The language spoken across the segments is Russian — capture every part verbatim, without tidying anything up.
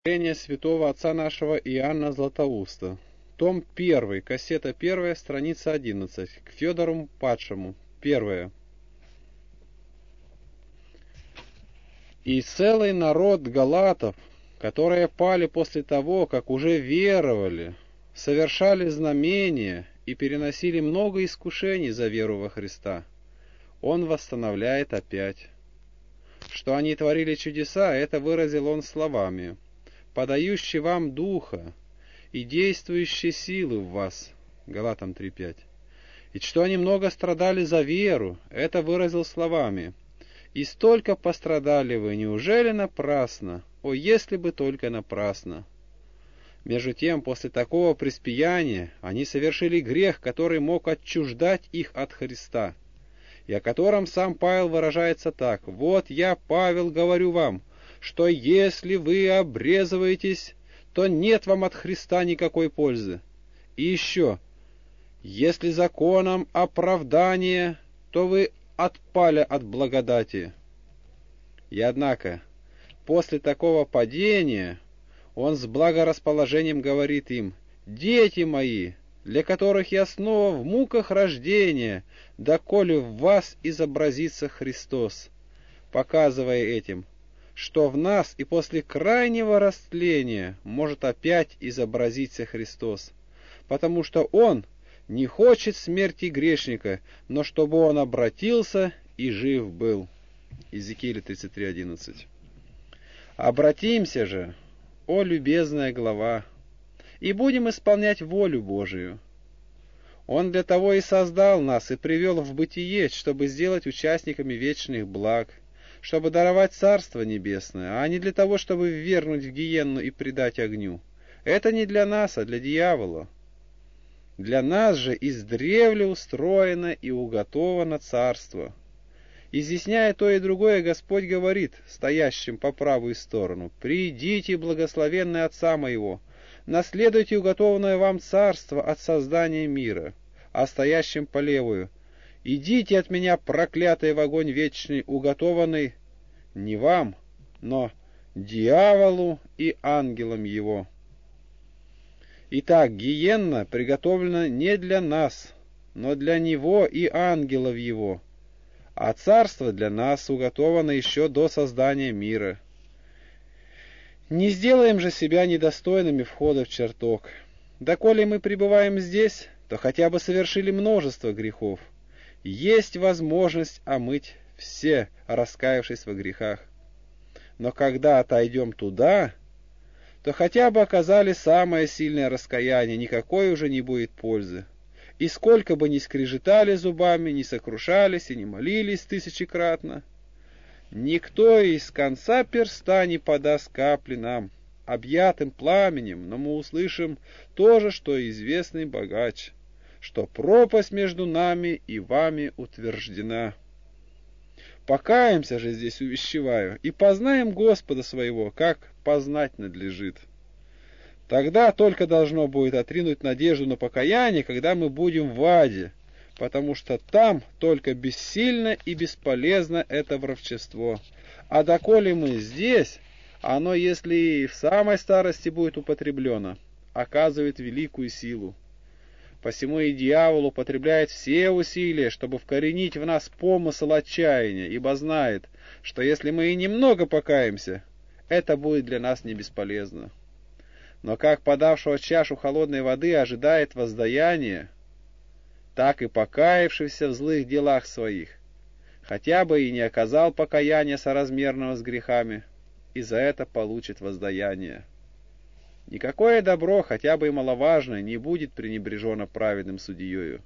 Учение святого отца нашего Иоанна Златоуста. Том первый, кассета первая, страница одиннадцать. К Федору Падшему. Первое. И целый народ галатов, которые пали после того, как уже веровали, совершали знамения и переносили много искушений за веру во Христа, он восстановляет опять. Что они творили чудеса, это выразил он словами: подающий вам духа и действующие силы в вас. Галатам три пять. И что они много страдали за веру, это выразил словами: и столько пострадали вы, неужели напрасно? О, если бы только напрасно! Между тем, после такого преспияния, они совершили грех, который мог отчуждать их от Христа, и о котором сам Павел выражается так: «Вот я, Павел, говорю вам, что если вы обрезываетесь, то нет вам от Христа никакой пользы. И еще, если законом оправдания, то вы отпали от благодати». И однако, после такого падения, он с благорасположением говорит им: «Дети мои, для которых я снова в муках рождения, доколе в вас изобразится Христос», показывая этим, что в нас и после крайнего растления может опять изобразиться Христос, потому что Он не хочет смерти грешника, но чтобы он обратился и жив был. Иезекииля тридцать три одиннадцать. Обратимся же, о любезная глава, и будем исполнять волю Божию. Он для того и создал нас и привел в бытие, чтобы сделать участниками вечных благ, чтобы даровать Царство Небесное, а не для того, чтобы ввергнуть в гиенну и предать огню. Это не для нас, а для дьявола. Для нас же издревле устроено и уготовано Царство. Изъясняя то и другое, Господь говорит стоящим по правую сторону: «Придите, благословенные Отца моего, наследуйте уготованное вам Царство от создания мира», а стоящим по левую: «Идите от меня, проклятые, в огонь вечный, уготованный не вам, но дьяволу и ангелам его». Итак, гиенна приготовлена не для нас, но для него и ангелов его, а царство для нас уготовано еще до создания мира. Не сделаем же себя недостойными входа в чертог. Доколе мы пребываем здесь, то хотя бы совершили множество грехов. Есть возможность омыть все, раскаявшись во грехах. Но когда отойдем туда, то хотя бы оказали самое сильное раскаяние, никакой уже не будет пользы. И сколько бы ни скрежетали зубами, ни сокрушались и не молились тысячекратно, никто из конца перста не подаст капли нам, объятым пламенем, но мы услышим то же, что и известный богач, что пропасть между нами и вами утверждена. Покаемся же здесь, увещеваю, и познаем Господа своего, как познать надлежит. Тогда только должно будет отринуть надежду на покаяние, когда мы будем в аде, потому что там только бессильно и бесполезно это воровчество. А доколе мы здесь, оно, если и в самой старости будет употреблено, оказывает великую силу. Посему и дьявол употребляет все усилия, чтобы вкоренить в нас помысл отчаяния, ибо знает, что если мы и немного покаемся, это будет для нас не бесполезно. Но как подавшего чашу холодной воды ожидает воздаяния, так и покаявшийся в злых делах своих, хотя бы и не оказал покаяния соразмерного с грехами, и за это получит воздаяние. Никакое добро, хотя бы и маловажное, не будет пренебрежено праведным судьею.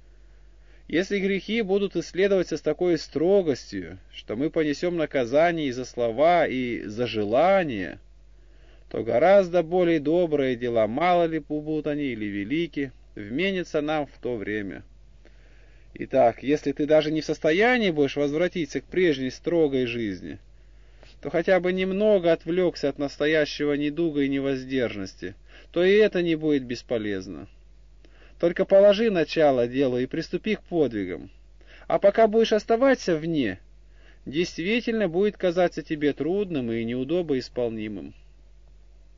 Если грехи будут исследоваться с такой строгостью, что мы понесем наказание и за слова, и за желания, то гораздо более добрые дела, мало ли будут они или велики, вменятся нам в то время. Итак, если ты даже не в состоянии будешь возвратиться к прежней строгой жизни, то хотя бы немного отвлекся от настоящего недуга и невоздержности, то и это не будет бесполезно. Только положи начало делу и приступи к подвигам. А пока будешь оставаться вне, действительно будет казаться тебе трудным и неудобоисполнимым.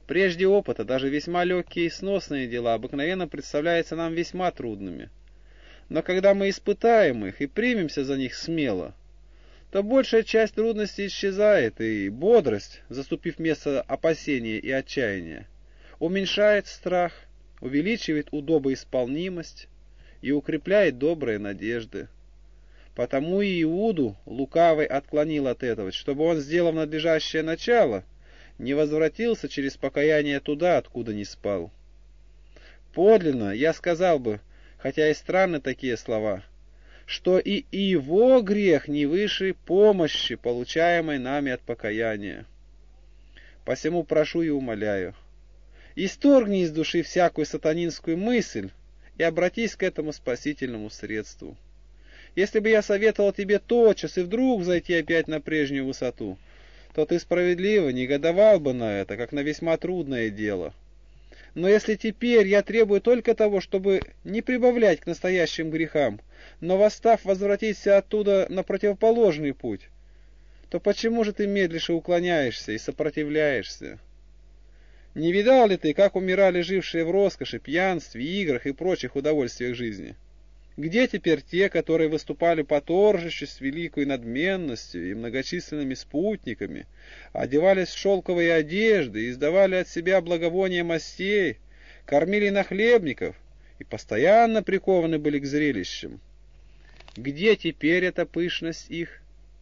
Прежде опыта даже весьма легкие и сносные дела обыкновенно представляются нам весьма трудными. Но когда мы испытаем их и примемся за них смело, то большая часть трудностей исчезает, и бодрость, заступив место опасения и отчаяния, уменьшает страх, увеличивает удобоисполнимость и укрепляет добрые надежды. Потому и Иуду лукавый отклонил от этого, чтобы он, сделав надлежащее начало, не возвратился через покаяние туда, откуда не спал. Подлинно, я сказал бы, хотя и странны такие слова, что и его грех не выше помощи, получаемой нами от покаяния. Посему прошу и умоляю, исторгни из души всякую сатанинскую мысль и обратись к этому спасительному средству. Если бы я советовал тебе тотчас и вдруг зайти опять на прежнюю высоту, то ты справедливо негодовал бы на это, как на весьма трудное дело. Но если теперь я требую только того, чтобы не прибавлять к настоящим грехам, но, восстав, возвратиться оттуда на противоположный путь, то почему же ты медлишь и уклоняешься, и сопротивляешься? Не видал ли ты, как умирали жившие в роскоши, пьянстве, играх и прочих удовольствиях жизни? Где теперь те, которые выступали по торжищу с великой надменностью и многочисленными спутниками, одевались в шелковые одежды, издавали от себя благовония мастей, кормили нахлебников и постоянно прикованы были к зрелищам? Где теперь эта пышность их?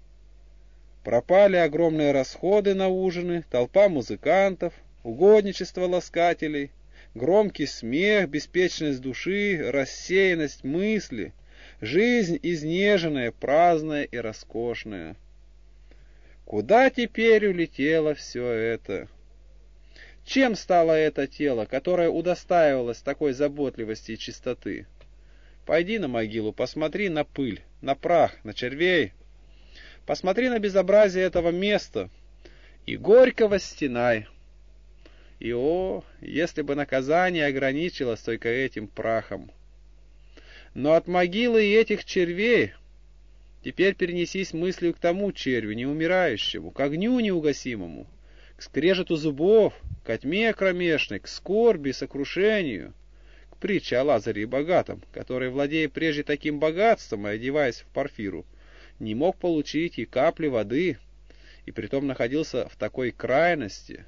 Пропали огромные расходы на ужины, толпа музыкантов, угодничество ласкателей, громкий смех, беспечность души, рассеянность мысли, жизнь изнеженная, праздная и роскошная. Куда теперь улетело все это? Чем стало это тело, которое удостаивалось такой заботливости и чистоты? Пойди на могилу, посмотри на пыль, на прах, на червей. Посмотри на безобразие этого места и горько восстенай. И о, если бы наказание ограничилось только этим прахом! Но от могилы и этих червей теперь перенесись мыслью к тому червю, неумирающему, к огню неугасимому, к скрежету зубов, к тьме кромешной, к скорби и сокрушению, к притче о Лазаре и богатом, который, владея прежде таким богатством и одеваясь в парфиру, не мог получить и капли воды, и притом находился в такой крайности.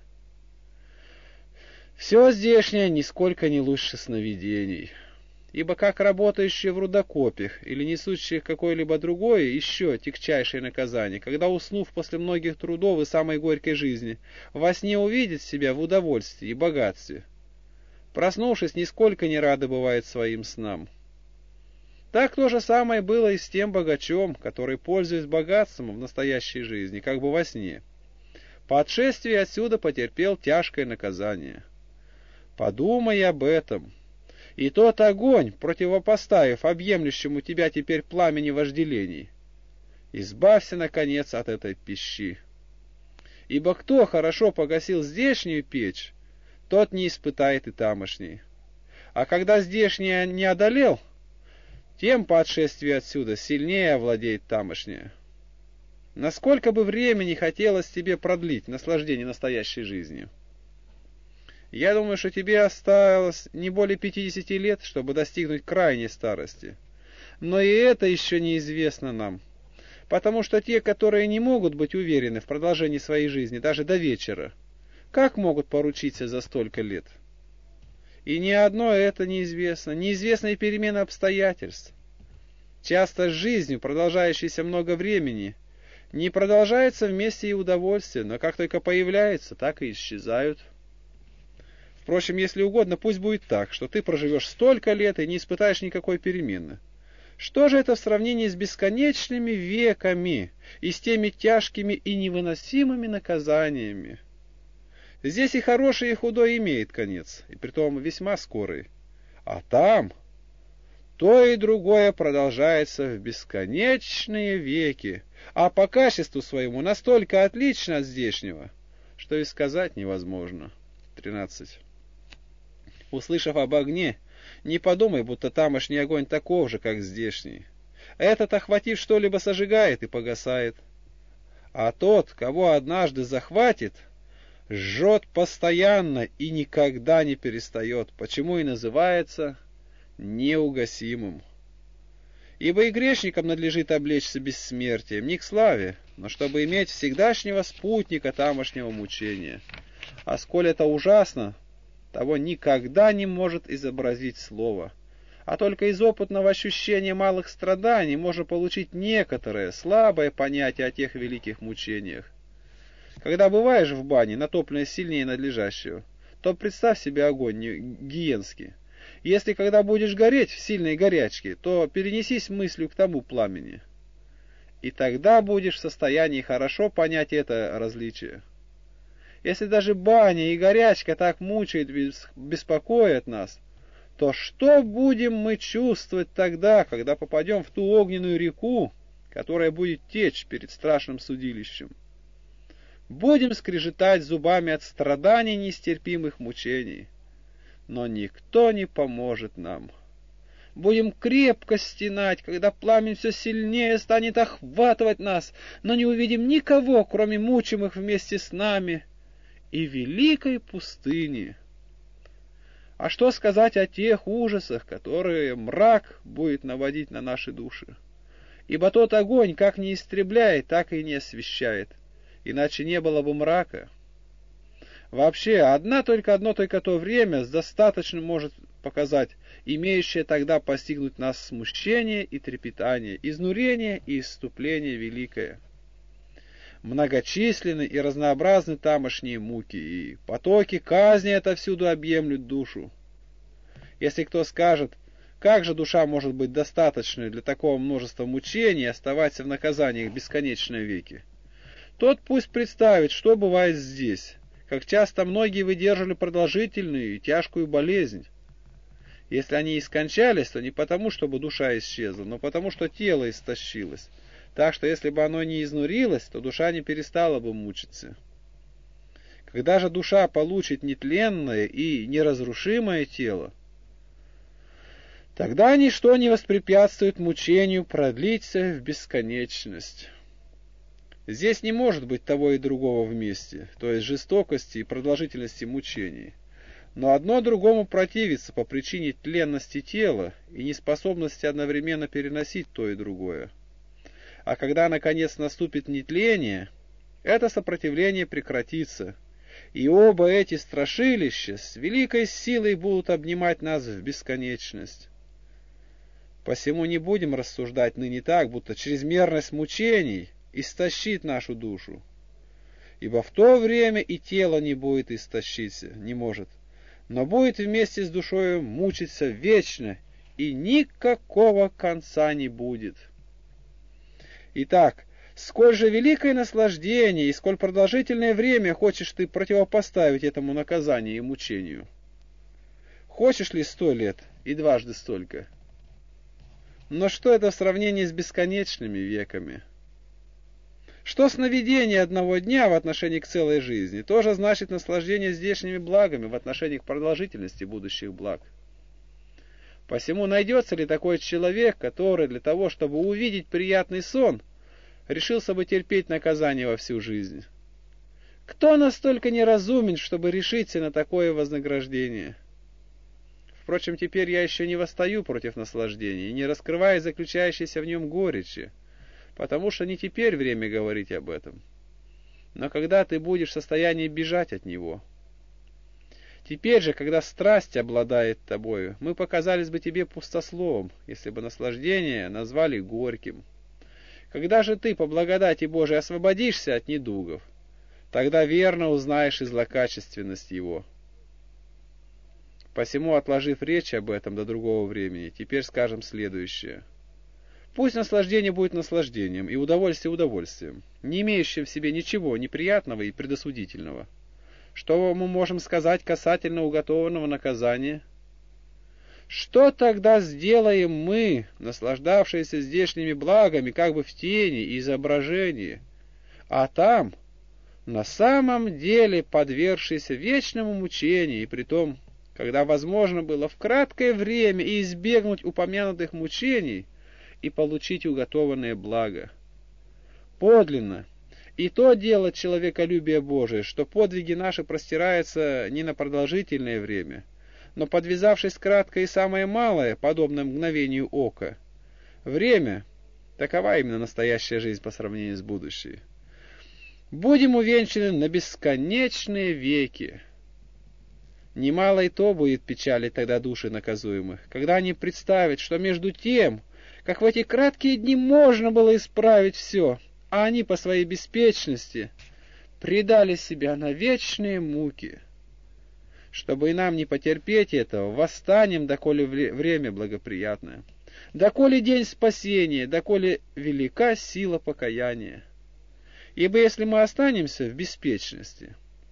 Все здешнее нисколько не лучше сновидений, ибо как работающие в рудокопиях или несущие какое-либо другое еще тягчайшее наказание, когда, уснув после многих трудов и самой горькой жизни, во сне увидит себя в удовольствии и богатстве, проснувшись, нисколько не рады бывает своим снам. Так то же самое было и с тем богачом, который, пользуясь богатством в настоящей жизни, как бы во сне, по отшествии отсюда потерпел тяжкое наказание. Подумай об этом, и тот огонь, противопоставив объемлющему тебя теперь пламени вожделений, избавься, наконец, от этой пищи. Ибо кто хорошо погасил здешнюю печь, тот не испытает и тамошней. А когда здешняя не одолел, тем по отшествии отсюда сильнее овладеет тамошняя. Насколько бы времени хотелось тебе продлить наслаждение настоящей жизнью? Я думаю, что тебе осталось не более пятидесяти лет, чтобы достигнуть крайней старости. Но и это еще неизвестно нам, потому что те, которые не могут быть уверены в продолжении своей жизни даже до вечера, как могут поручиться за столько лет? И ни одно это неизвестно, неизвестна и перемена обстоятельств. Часто с жизнью, продолжающейся много времени, не продолжается вместе и удовольствие, но как только появляются, так и исчезают. Впрочем, если угодно, пусть будет так, что ты проживешь столько лет и не испытаешь никакой перемены. Что же это в сравнении с бесконечными веками и с теми тяжкими и невыносимыми наказаниями? Здесь и хорошее, и худое имеет конец, и притом весьма скорый. А там то и другое продолжается в бесконечные веки, а по качеству своему настолько отлично от здешнего, что и сказать невозможно. тринадцать. Услышав об огне, не подумай, будто тамошний огонь таков же, как здешний. Этот, охватив что-либо, сожигает и погасает. А тот, кого однажды захватит, жжет постоянно и никогда не перестает, почему и называется неугасимым. Ибо и грешникам надлежит облечься бессмертием, не к славе, но чтобы иметь всегдашнего спутника тамошнего мучения. А сколь это ужасно, того никогда не может изобразить слово. А только из опытного ощущения малых страданий можно получить некоторое слабое понятие о тех великих мучениях. Когда бываешь в бане, натопленной сильнее надлежащего, то представь себе огонь гиенский. Если когда будешь гореть в сильной горячке, то перенесись мыслью к тому пламени. И тогда будешь в состоянии хорошо понять это различие. Если даже баня и горячка так мучают и беспокоят нас, то что будем мы чувствовать тогда, когда попадем в ту огненную реку, которая будет течь перед страшным судилищем? Будем скрежетать зубами от страданий нестерпимых мучений, но никто не поможет нам. Будем крепко стенать, когда пламя все сильнее станет охватывать нас, но не увидим никого, кроме мучимых вместе с нами и великой пустыни. А что сказать о тех ужасах, которые мрак будет наводить на наши души? Ибо тот огонь как не истребляет, так и не освещает, иначе не было бы мрака. Вообще, одна только одно только то время достаточно может показать, имеющее тогда постигнуть нас смущение и трепетание, изнурение и исступление великое. Многочисленны и разнообразны тамошние муки, и потоки казни отовсюду объемлют душу. Если кто скажет, как же душа может быть достаточной для такого множества мучений и оставаться в наказаниях бесконечные веки, тот пусть представит, что бывает здесь, как часто многие выдерживали продолжительную и тяжкую болезнь. Если они и скончались, то не потому, чтобы душа исчезла, но потому, что тело истощилось. Так что если бы оно не изнурилось, то душа не перестала бы мучиться. Когда же душа получит нетленное и неразрушимое тело, тогда ничто не воспрепятствует мучению продлиться в бесконечность. Здесь не может быть того и другого вместе, то есть жестокости и продолжительности мучений. Но одно другому противится по причине тленности тела и неспособности одновременно переносить то и другое. А когда, наконец, наступит нетление, это сопротивление прекратится, и оба эти страшилища с великой силой будут обнимать нас в бесконечность. Посему не будем рассуждать ныне так, будто чрезмерность мучений истощит нашу душу, ибо в то время и тело не будет истощиться, не может, но будет вместе с душою мучиться вечно, и никакого конца не будет. Итак, сколь же великое наслаждение и сколь продолжительное время хочешь ты противопоставить этому наказанию и мучению? Хочешь ли сто лет и дважды столько? Но что это в сравнении с бесконечными веками? Что сновидение одного дня в отношении к целой жизни тоже значит наслаждение здешними благами в отношении к продолжительности будущих благ. Посему найдется ли такой человек, который для того, чтобы увидеть приятный сон, решился бы терпеть наказание во всю жизнь? Кто настолько неразумен, чтобы решиться на такое вознаграждение? Впрочем, теперь я еще не восстаю против наслаждения и не раскрываю заключающейся в нем горечи, потому что не теперь время говорить об этом, но когда ты будешь в состоянии бежать от него. Теперь же, когда страсть обладает тобою, мы показались бы тебе пустословом, если бы наслаждение назвали горьким. Когда же ты, по благодати Божией, освободишься от недугов, тогда верно узнаешь и злокачественность его. Посему, отложив речь об этом до другого времени, теперь скажем следующее. Пусть наслаждение будет наслаждением, и удовольствие удовольствием, не имеющим в себе ничего неприятного и предосудительного. Что мы можем сказать касательно уготованного наказания? Что тогда сделаем мы, наслаждавшиеся здешними благами, как бы в тени и изображении, а там, на самом деле, подвергшиеся вечному мучению, и притом, когда возможно было в краткое время избегнуть упомянутых мучений и получить уготованное благо? Подлинно, И то дело человеколюбия Божие, что подвиги наши простираются не на продолжительное время, но, подвязавшись кратко и самое малое, подобно мгновению ока, время, такова именно настоящая жизнь по сравнению с будущей, будем увенчаны на бесконечные веки. Немало и то будет печали тогда души наказуемых, когда они представят, что между тем, как в эти краткие дни можно было исправить все, а они по своей беспечности предали себя на вечные муки. Чтобы и нам не потерпеть этого, восстанем, доколе время благоприятное, доколе день спасения, доколе велика сила покаяния. Ибо если мы останемся в беспечности,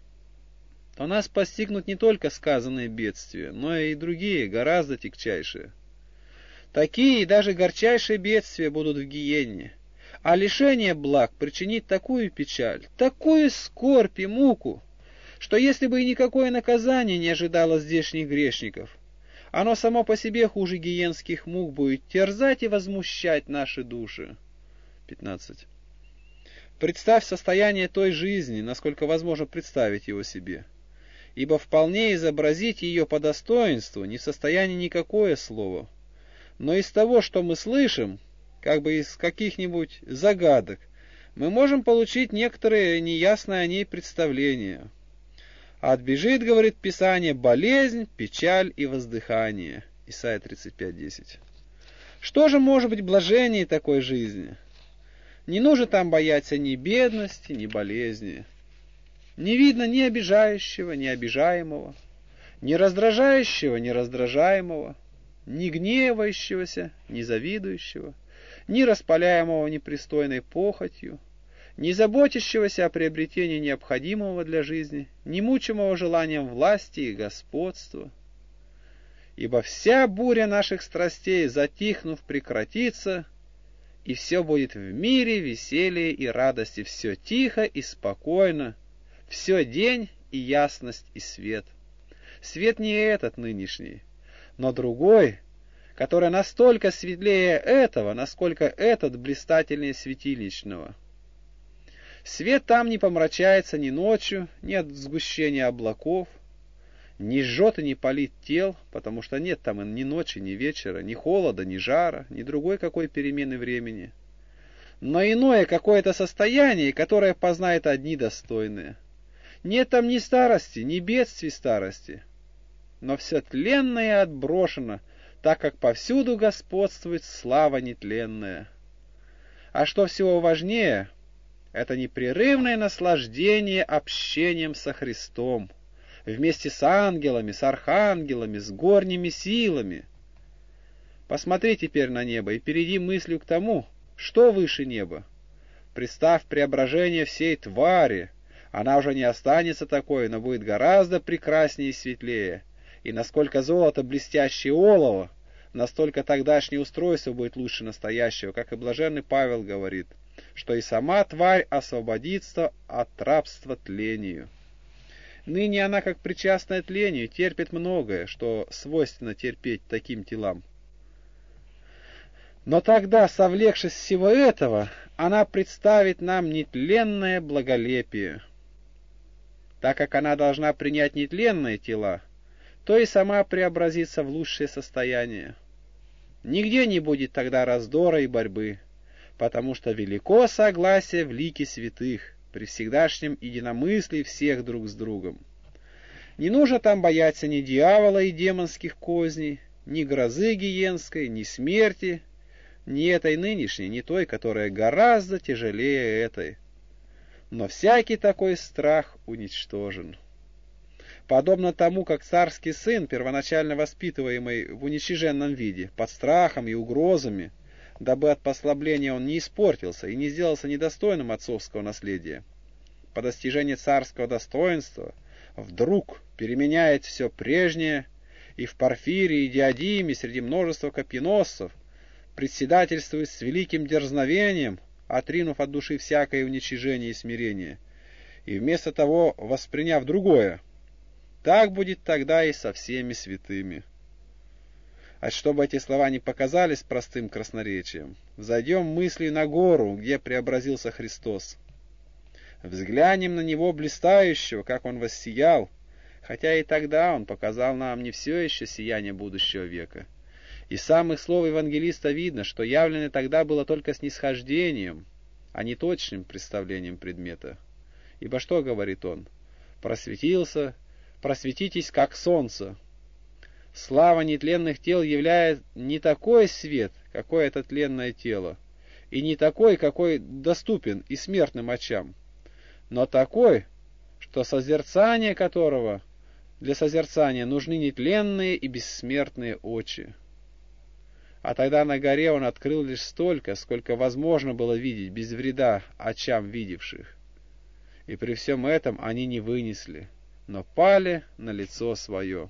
то нас постигнут не только сказанные бедствия, но и другие, гораздо тягчайшие. Такие и даже горчайшие бедствия будут в гиенне, а лишение благ причинит такую печаль, такую скорбь и муку, что если бы и никакое наказание не ожидало здешних грешников, оно само по себе хуже гиенских мук будет терзать и возмущать наши души. пятнадцать. Представь состояние той жизни, насколько возможно представить его себе, ибо вполне изобразить ее по достоинству не в состоянии никакое слово, но из того, что мы слышим, как бы из каких-нибудь загадок, мы можем получить некоторые неясные о ней представления. Отбежит, говорит Писание, болезнь, печаль и воздыхание. Исайя тридцать пять десять. Что же может быть блаженнее такой жизни? Не нужно там бояться ни бедности, ни болезни. Не видно ни обижающего, ни обижаемого, ни раздражающего, ни раздражаемого, ни гневающегося, ни завидующего, ни распаляемого непристойной похотью, ни заботящегося о приобретении необходимого для жизни, ни мучимого желанием власти и господства. Ибо вся буря наших страстей, затихнув, прекратится, и все будет в мире, веселье и радости, все тихо и спокойно, все день и ясность и свет. Свет не этот нынешний, но другой, который настолько светлее этого, насколько этот блистательнее светильничного. Свет там не помрачается ни ночью, ни от сгущения облаков, не жжет и не палит тел, потому что нет там ни ночи, ни вечера, ни холода, ни жара, ни другой какой перемены времени. Но иное какое-то состояние, которое познает одни достойные. Нет там ни старости, ни бедствий старости, но все тленное отброшено, так как повсюду господствует слава нетленная. А что всего важнее, это непрерывное наслаждение общением со Христом, вместе с ангелами, с архангелами, с горними силами. Посмотри теперь на небо и перейди мыслью к тому, что выше неба. Представь преображение всей твари. Она уже не останется такой, но будет гораздо прекраснее и светлее. И насколько золото блестящее олово, настолько тогдашнее устройство будет лучше настоящего, как и блаженный Павел говорит, что и сама тварь освободится от рабства тлению. Ныне она, как причастная тлению, терпит многое, что свойственно терпеть таким телам. Но тогда, совлекшись всего этого, она представит нам нетленное благолепие. Так как она должна принять нетленные тела, то и сама преобразится в лучшее состояние. Нигде не будет тогда раздора и борьбы, потому что велико согласие в лике святых, при всегдашнем единомыслии всех друг с другом. Не нужно там бояться ни дьявола и демонских козней, ни грозы гиенской, ни смерти, ни этой нынешней, ни той, которая гораздо тяжелее этой. Но всякий такой страх уничтожен. Подобно тому, как царский сын, первоначально воспитываемый в уничиженном виде, под страхом и угрозами, дабы от послабления он не испортился и не сделался недостойным отцовского наследия, по достижении царского достоинства вдруг переменяет все прежнее, и в Порфирии и Диадиме среди множества копьеносцев председательствует с великим дерзновением, отринув от души всякое уничижение и смирение, и вместо того восприняв другое. Так будет тогда и со всеми святыми. А чтобы эти слова не показались простым красноречием, взойдем мыслью на гору, где преобразился Христос. Взглянем на него блистающего, как он воссиял, хотя и тогда он показал нам не все еще сияние будущего века. Из самых слов евангелиста видно, что явленное тогда было только снисхождением, а не точным представлением предмета. Ибо что говорит он? «Просветился, просветитесь, как солнце». Слава нетленных тел являет не такой свет, какой это тленное тело, и не такой, какой доступен и смертным очам, но такой, что созерцание которого для созерцания нужны нетленные и бессмертные очи. А тогда на горе он открыл лишь столько, сколько возможно было видеть без вреда очам видевших. И при всем этом они не вынесли, но пали на лицо свое.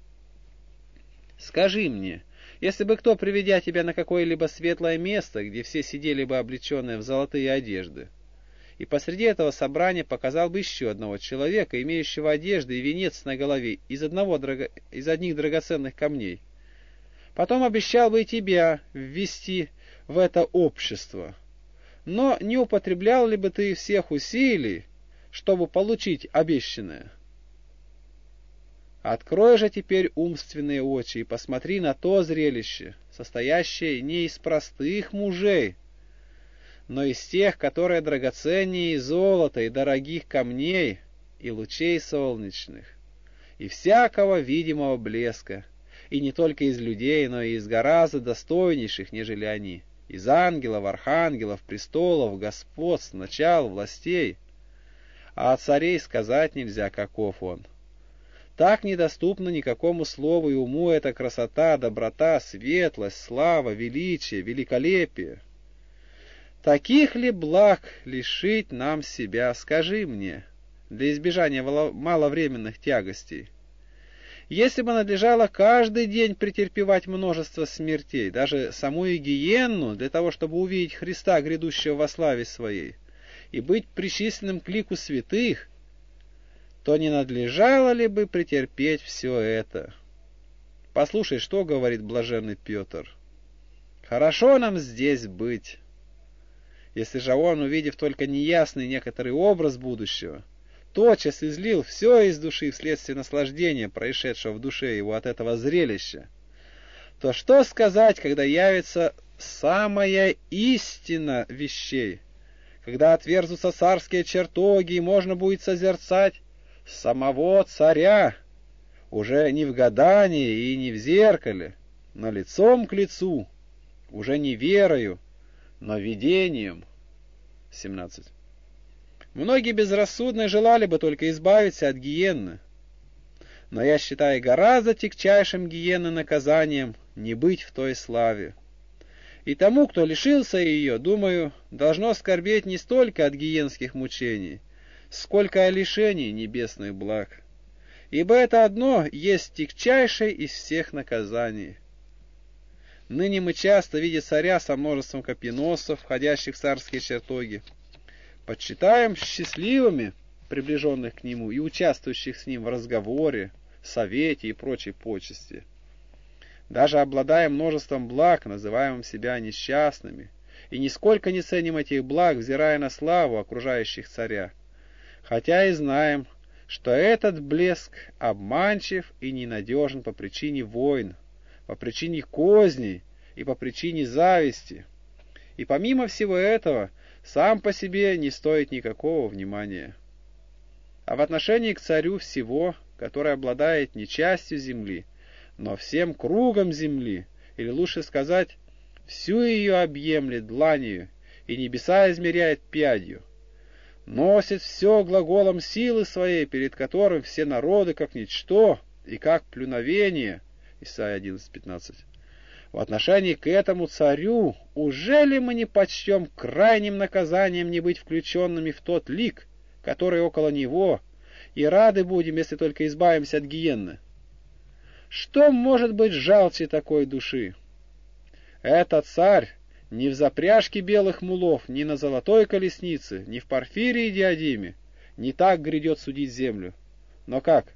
Скажи мне, если бы кто, приведя тебя на какое-либо светлое место, где все сидели бы облеченные в золотые одежды, и посреди этого собрания показал бы еще одного человека, имеющего одежды и венец на голове из, одного драго... из одних драгоценных камней, потом обещал бы и тебя ввести в это общество, но не употреблял ли бы ты всех усилий, чтобы получить обещанное? Открой же теперь умственные очи и посмотри на то зрелище, состоящее не из простых мужей, но из тех, которые драгоценнее золота и дорогих камней и лучей солнечных, и всякого видимого блеска, и не только из людей, но и из гораздо достойнейших, нежели они, из ангелов, архангелов, престолов, господств, начал, властей. А о царей сказать нельзя, каков он. Так недоступна никакому слову и уму эта красота, доброта, светлость, слава, величие, великолепие. Таких ли благ лишить нам себя, скажи мне, для избежания маловременных тягостей? Если бы надлежало каждый день претерпевать множество смертей, даже саму гиенну, для того, чтобы увидеть Христа, грядущего во славе Своей, и быть причисленным к лику святых, то не надлежало ли бы претерпеть все это? Послушай, что говорит блаженный Петр. «Хорошо нам здесь быть». Если же он, увидев только неясный некоторый образ будущего, тотчас излил все из души вследствие наслаждения, происшедшего в душе его от этого зрелища, то что сказать, когда явится самая истина вещей, когда отверзутся царские чертоги, и можно будет созерцать самого царя, уже не в гадании и не в зеркале, но лицом к лицу, уже не верою, но видением. семнадцать. Многие безрассудно желали бы только избавиться от гиенны, но я считаю гораздо тягчайшим гиенны наказанием не быть в той славе. И тому, кто лишился ее, думаю, должно скорбеть не столько от гиенских мучений, сколько о лишении небесных благ. Ибо это одно есть тягчайшее из всех наказаний. Ныне мы часто, видя царя со множеством копьеносцев, входящих в царские чертоги, почитаем счастливыми приближенных к нему и участвующих с ним в разговоре, совете и прочей почести. Даже обладая множеством благ, называем себя несчастными, и нисколько не ценим этих благ, взирая на славу окружающих царя, хотя и знаем, что этот блеск обманчив и ненадежен по причине войн, по причине козней и по причине зависти, и помимо всего этого сам по себе не стоит никакого внимания. А в отношении к царю всего, который обладает не частью земли, но всем кругом земли, или лучше сказать, всю ее объемлет дланью и небеса измеряет пядью, носит все глаголом силы своей, перед которым все народы как ничто и как плюновение. Исайя одиннадцать пятнадцать. В отношении к этому царю, уже ли мы не почтем крайним наказанием не быть включенными в тот лик, который около него, и рады будем, если только избавимся от гиенны? Что может быть жалче такой души? Этот царь ни в запряжке белых мулов, ни на золотой колеснице, ни в порфирии и диадиме не так грядет судить землю. Но как?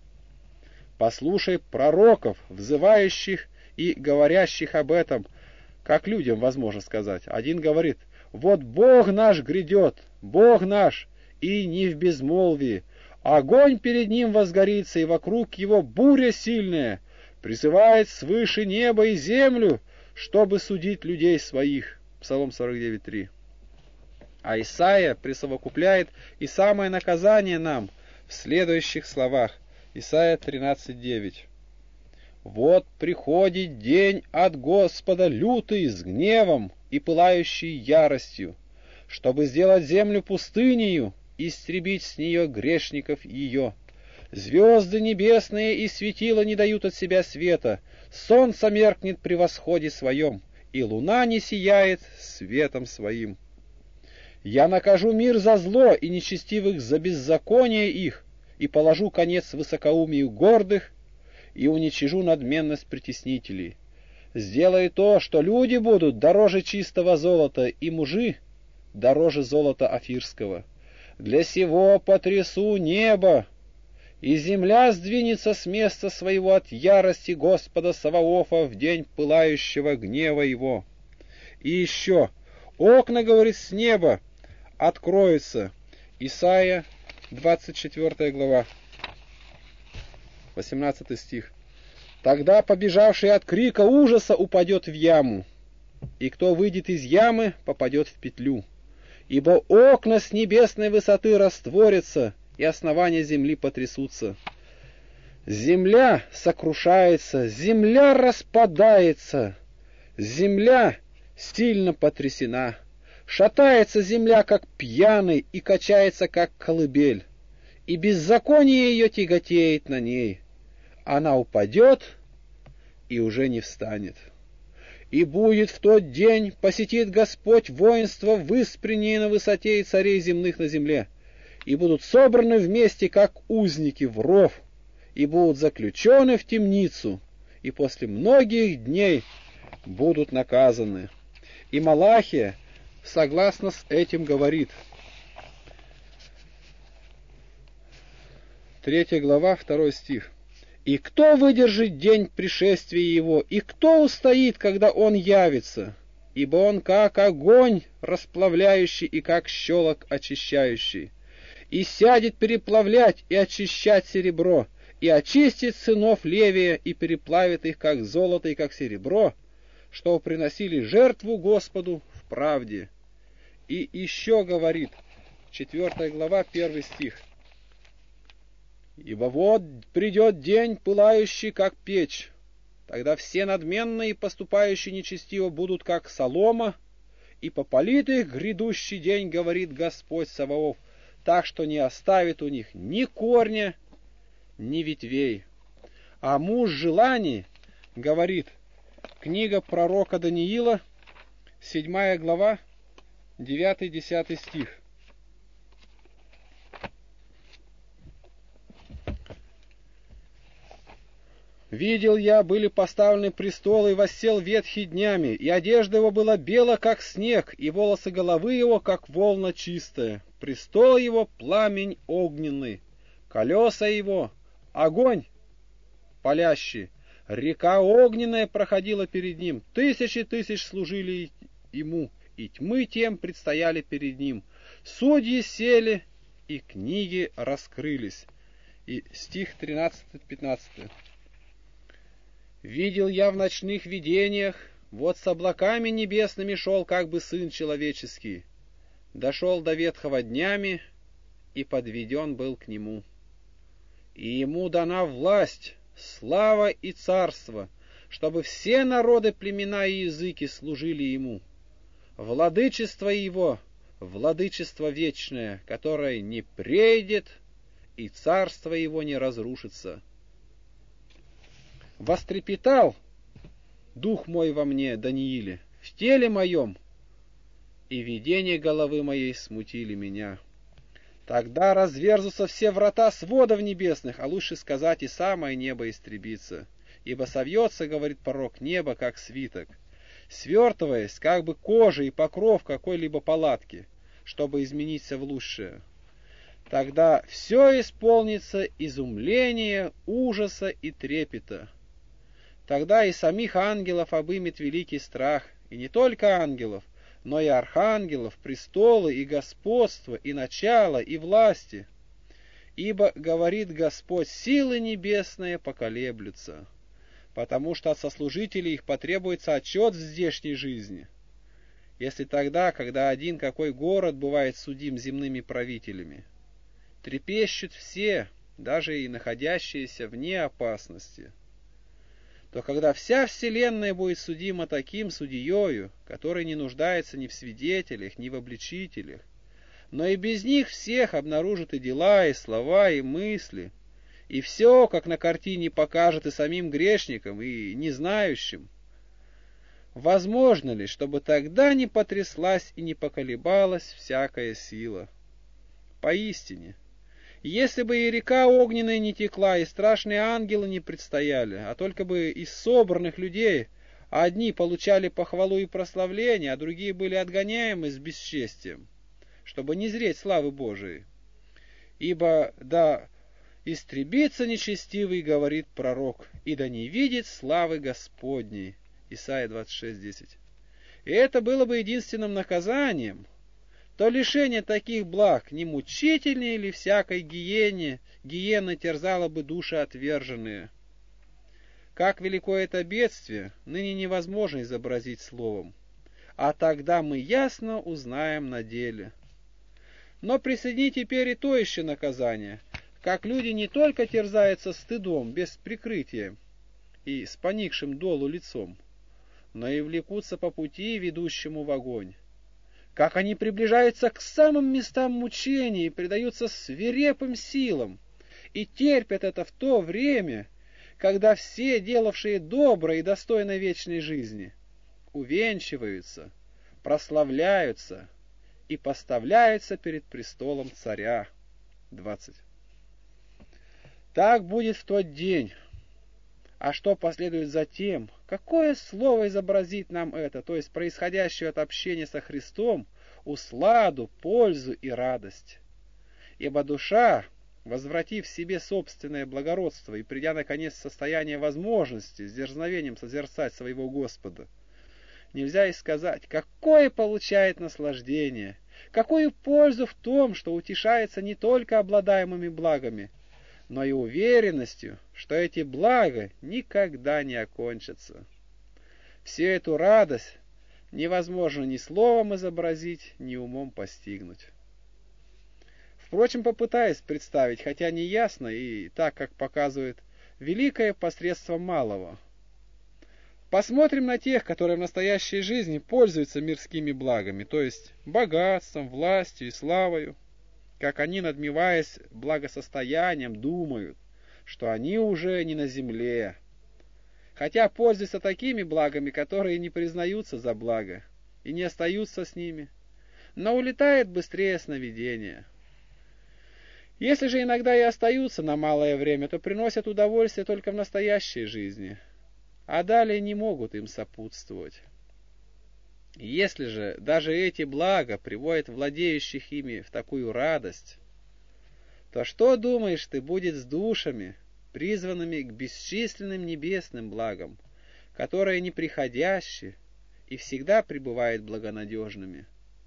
Послушай пророков, взывающих и говорящих об этом, как людям возможно сказать. Один говорит: «Вот Бог наш грядет, Бог наш, и не в безмолвии. Огонь перед ним возгорится, и вокруг его буря сильная, призывает свыше небо и землю, чтобы судить людей своих. Псалом сорок девять три. А Исаия присовокупляет и самое наказание нам в следующих словах. Исаия тринадцать девять. «Вот приходит день от Господа лютый с гневом и пылающий яростью, чтобы сделать землю пустынею, истребить с нее грешников ее. Звезды небесные и светила не дают от себя света, солнце меркнет при восходе своем, и луна не сияет светом своим. Я накажу мир за зло и нечестивых за беззаконие их, и положу конец высокоумию гордых, и уничижу надменность притеснителей. Сделай то, что люди будут дороже чистого золота, и мужи дороже золота афирского. Для сего потрясу небо, и земля сдвинется с места своего от ярости Господа Саваофа в день пылающего гнева его. И еще, окна, говорит, с неба откроются». Исайя, двадцать четвёртая глава, восемнадцатый стих. «Тогда побежавший от крика ужаса упадет в яму, и кто выйдет из ямы, попадет в петлю. Ибо окна с небесной высоты растворятся, и основания земли потрясутся. Земля сокрушается, земля распадается, земля сильно потрясена. Шатается земля, как пьяный, и качается, как колыбель, и беззаконие ее тяготеет на ней. Она упадет и уже не встанет. И будет в тот день, посетит Господь воинство выспреннее на высоте и царей земных на земле, и будут собраны вместе, как узники в ров, и будут заключены в темницу, и после многих дней будут наказаны». И Малахия согласно с этим говорит. Третья глава, второй стих. «И кто выдержит день пришествия его, и кто устоит, когда он явится? Ибо он как огонь расплавляющий и как щелок очищающий. И сядет переплавлять и очищать серебро, и очистит сынов Левия, и переплавит их, как золото и как серебро, что приносили жертву Господу в правде». И еще говорит, четвертая глава, первый стих. «Ибо вот придет день, пылающий, как печь. Тогда все надменные и поступающие нечестиво будут, как солома, и попалит их грядущий день, говорит Господь Саваоф, так что не оставит у них ни корня, ни ветвей». А муж желаний говорит, книга пророка Даниила, седьмая глава, девятый-десятый стих. «Видел я, были поставлены престолы, и воссел ветхий днями, и одежда его была бела, как снег, и волосы головы его, как волна чистая. Престол его — пламень огненный, колеса его — огонь палящий. Река огненная проходила перед ним, тысячи тысяч служили ему, и тьмы тем предстояли перед ним. Судьи сели, и книги раскрылись». И стих тринадцатый-пятнадцатый. «Видел я в ночных видениях, вот с облаками небесными шел, как бы сын человеческий. Дошел до ветхого днями, и подведен был к нему. И ему дана власть, слава и царство, чтобы все народы, племена и языки служили ему. Владычество его — владычество вечное, которое не прейдет, и царство его не разрушится. Вострепетал дух мой во мне, Данииле, в теле моем, и видения головы моей смутили меня. Тогда разверзутся все врата сводов небесных, а лучше сказать, и самое небо истребится. Ибо совьется, говорит пророк, небо, как свиток, свертываясь, как бы кожа и покров какой-либо палатки, чтобы измениться в лучшее. Тогда все исполнится изумления, ужаса и трепета. Тогда и самих ангелов обымет великий страх, и не только ангелов, но и архангелов, престолы и господство, и начало, и власти. Ибо, говорит Господь, силы небесные поколеблются, потому что от сослужителей их потребуется отчет в здешней жизни. Если тогда, когда один какой город бывает судим земными правителями, трепещут все, даже и находящиеся вне опасности, то когда вся вселенная будет судима таким судьею, который не нуждается ни в свидетелях, ни в обличителях, но и без них всех обнаружит и дела, и слова, и мысли, и все, как на картине, покажет и самим грешникам, и незнающим, возможно ли, чтобы тогда не потряслась и не поколебалась всякая сила? Поистине, если бы и река огненная не текла, и страшные ангелы не предстояли, а только бы из собранных людей одни получали похвалу и прославление, а другие были отгоняемы с бесчестием, чтобы не зреть славы Божией. Ибо да истребится нечестивый, говорит пророк, и да не видит славы Господней. Исайя двадцать шесть десять. И это было бы единственным наказанием, то лишение таких благ не мучительнее ли всякой гиене, гиена терзала бы души отверженные. Как велико это бедствие, ныне невозможно изобразить словом, а тогда мы ясно узнаем на деле. Но присоедини теперь и то еще наказание, как люди не только терзаются стыдом без прикрытия и с поникшим долу лицом, но и влекутся по пути, ведущему в огонь. Как они приближаются к самым местам мучений и предаются свирепым силам, и терпят это в то время, когда все, делавшие добро и достойно вечной жизни, увенчиваются, прославляются и поставляются перед престолом царя. двадцать. Так будет в тот день. А что последует затем? Какое слово изобразит нам это, то есть происходящее от общения со Христом, усладу, пользу и радость? Ибо душа, возвратив себе собственное благородство и придя наконец в состояние возможности с дерзновением созерцать своего Господа, нельзя и сказать, какое получает наслаждение, какую пользу в том, что утешается не только обладаемыми благами, но и уверенностью, что эти блага никогда не окончатся. Всю эту радость невозможно ни словом изобразить, ни умом постигнуть. Впрочем, попытаюсь представить, хотя не ясно и так, как показывает великое посредством малого. Посмотрим на тех, которые в настоящей жизни пользуются мирскими благами, то есть богатством, властью и славою, как они, надмеваясь благосостоянием, думают, что они уже не на земле, хотя пользуются такими благами, которые не признаются за благо и не остаются с ними, но улетают быстрее сновидения. Если же иногда и остаются на малое время, то приносят удовольствие только в настоящей жизни, а далее не могут им сопутствовать. Если же даже эти блага приводят владеющих ими в такую радость, то что, думаешь ты, будет с душами, призванными к бесчисленным небесным благам, которые неприходящие и всегда пребывают благонадежными?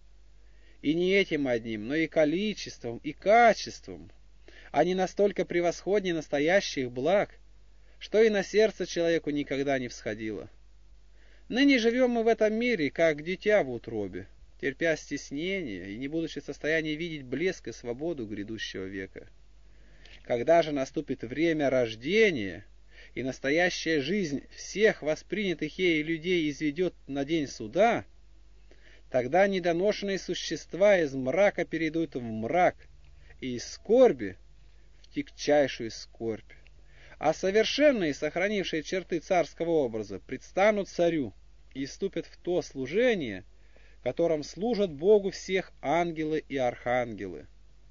И не этим одним, но и количеством, и качеством. Они настолько превосходнее настоящих благ, что и на сердце человеку никогда не всходило. Ныне живем мы в этом мире, как дитя в утробе, терпя стеснение и не будучи в состоянии видеть блеск и свободу грядущего века. Когда же наступит время рождения, и настоящая жизнь всех воспринятых ею людей изведет на день суда, тогда недоношенные существа из мрака перейдут в мрак, и из скорби в тягчайшую скорбь. А совершенные, сохранившие черты царского образа, предстанут царю и вступят в то служение, которым служат Богу всех ангелы и архангелы.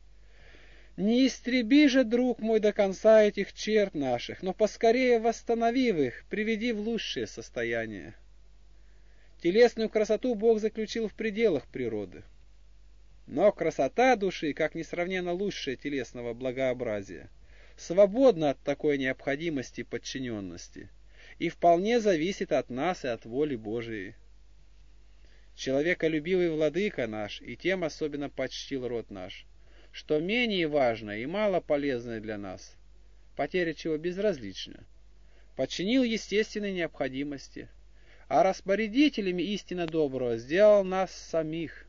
Не истреби же, друг мой, до конца этих черт наших, но поскорее восстановив их, приведи в лучшее состояние. Телесную красоту Бог заключил в пределах природы. Но красота души, как несравненно лучшее телесного благообразия, свободна от такой необходимости и подчиненности и вполне зависит от нас и от воли Божией. человеколюбивый владыка наш, и тем особенно почтил род наш, что менее важное и мало полезное для нас, потеря чего безразлична, подчинил естественной необходимости, а распорядителями истинно доброго сделал нас самих.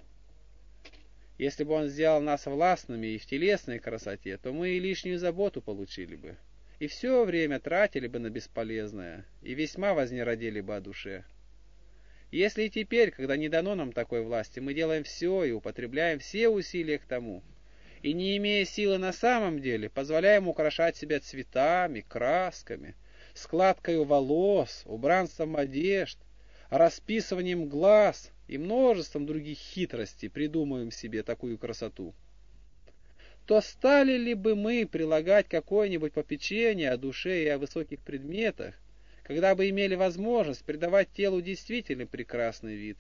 Если бы он сделал нас властными и в телесной красоте, то мы и лишнюю заботу получили бы, и все время тратили бы на бесполезное, и весьма вознеродили бы о душе. Если и теперь, когда не дано нам такой власти, мы делаем все и употребляем все усилия к тому, и не имея силы на самом деле, позволяем украшать себя цветами, красками, складкой волос, убранством одежд, расписыванием глаз и множеством других хитростей придумаем себе такую красоту, то стали ли бы мы прилагать какое-нибудь попечение о душе и о высоких предметах, когда бы имели возможность придавать телу действительно прекрасный вид?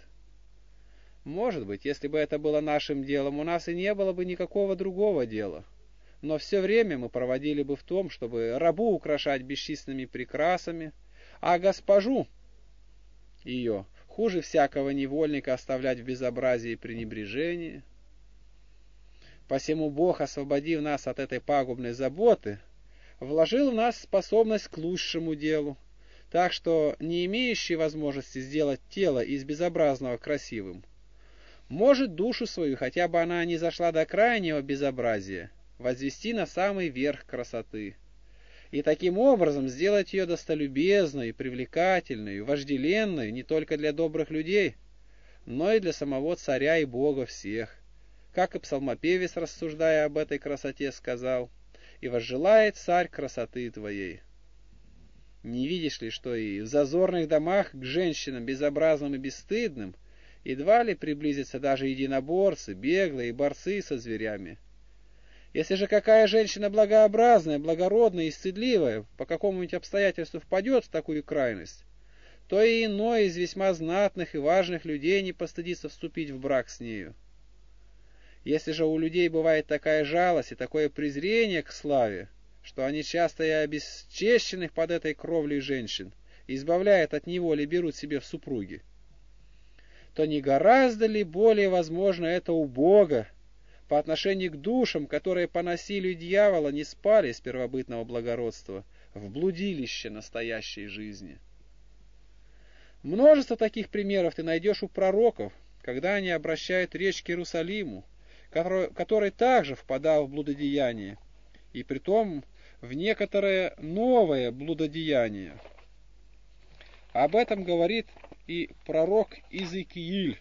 Может быть, если бы это было нашим делом, у нас и не было бы никакого другого дела. Но все время мы проводили бы в том, чтобы рабу украшать бесчисленными прекрасами, а госпожу ее хуже всякого невольника оставлять в безобразии и пренебрежении. Посему Бог, освободив нас от этой пагубной заботы, вложил в нас способность к лучшему делу, так что не имеющий возможности сделать тело из безобразного красивым, может душу свою, хотя бы она не зашла до крайнего безобразия, возвести на самый верх красоты, и таким образом сделать ее достолюбезной, привлекательной, вожделенной не только для добрых людей, но и для самого царя и Бога всех, как и псалмопевец, рассуждая об этой красоте, сказал: «И возжелает царь красоты твоей». Не видишь ли, что и в зазорных домах к женщинам безобразным и бесстыдным едва ли приблизятся даже единоборцы, беглые и борцы со зверями? Если же какая женщина благообразная, благородная и стыдливая по какому-нибудь обстоятельству впадет в такую крайность, то и иной из весьма знатных и важных людей не постыдится вступить в брак с нею. Если же у людей бывает такая жалость и такое презрение к славе, что они часто и обесчещенных под этой кровлей женщин избавляют от неволи и берут себе в супруги, то не гораздо ли более возможно это у Бога по отношению к душам, которые по насилию дьявола не спали с первобытного благородства в блудилище настоящей жизни? Множество таких примеров ты найдешь у пророков, когда они обращают речь к Иерусалиму, который, который также впадал в блудодеяние, и притом в некоторое новое блудодеяние. Об этом говорит и пророк Иезекииль.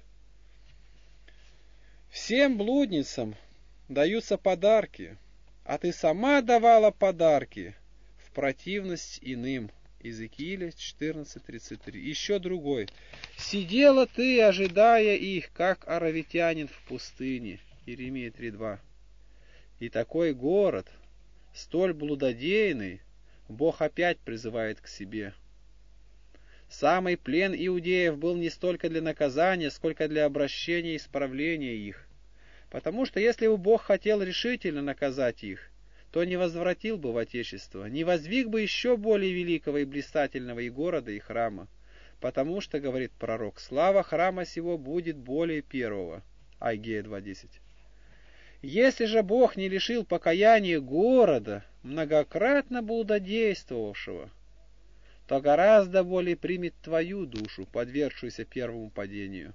Всем блудницам даются подарки, а ты сама давала подарки в противность иным. Иезекииля четырнадцать тридцать три. Еще другой. Сидела ты, ожидая их, как аравитянин в пустыне. Иеремия три два. И такой город, столь блудодейный, Бог опять призывает к себе. Самый плен иудеев был не столько для наказания, сколько для обращения и исправления их. Потому что если бы Бог хотел решительно наказать их, то не возвратил бы в Отечество, не воздвиг бы еще более великого и блистательного и города, и храма. Потому что, говорит пророк, слава храма сего будет более первого. Агея два десять. Если же Бог не лишил покаяния города, многократно блудодействовавшего, то гораздо более примет твою душу, подвергшуюся первому падению.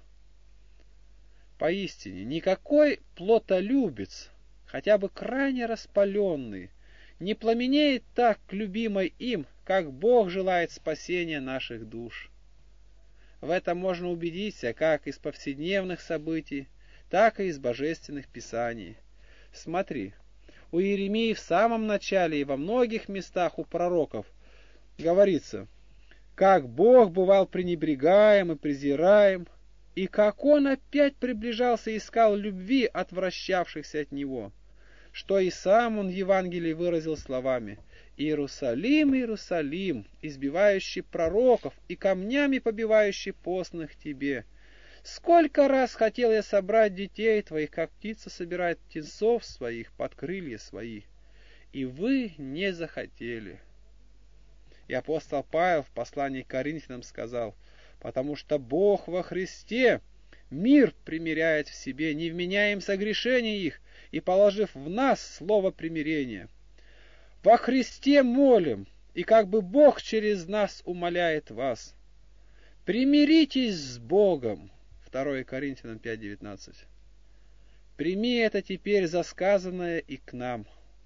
Поистине, никакой плотолюбец, хотя бы крайне распаленный, не пламенеет так к любимой им, как Бог желает спасения наших душ. В этом можно убедиться как из повседневных событий, так и из божественных писаний. Смотри, у Иеремии в самом начале и во многих местах у пророков говорится, как Бог бывал пренебрегаем и презираем, и как Он опять приближался и искал любви отвращавшихся от Него, что и сам Он в Евангелии выразил словами: «Иерусалим, Иерусалим, избивающий пророков и камнями побивающий постных тебе! Сколько раз хотел я собрать детей твоих, как птица собирает птенцов своих под крылья свои, и вы не захотели». И апостол Павел в послании к Коринфянам сказал: «Потому что Бог во Христе Мир примиряет в себе, не вменяя им согрешений их, и положив в нас слово примирения. Во Христе молим, и как бы Бог через нас умоляет вас. Примиритесь с Богом. второе Коринфянам пять девятнадцать. Прими это теперь за сказанное и к нам.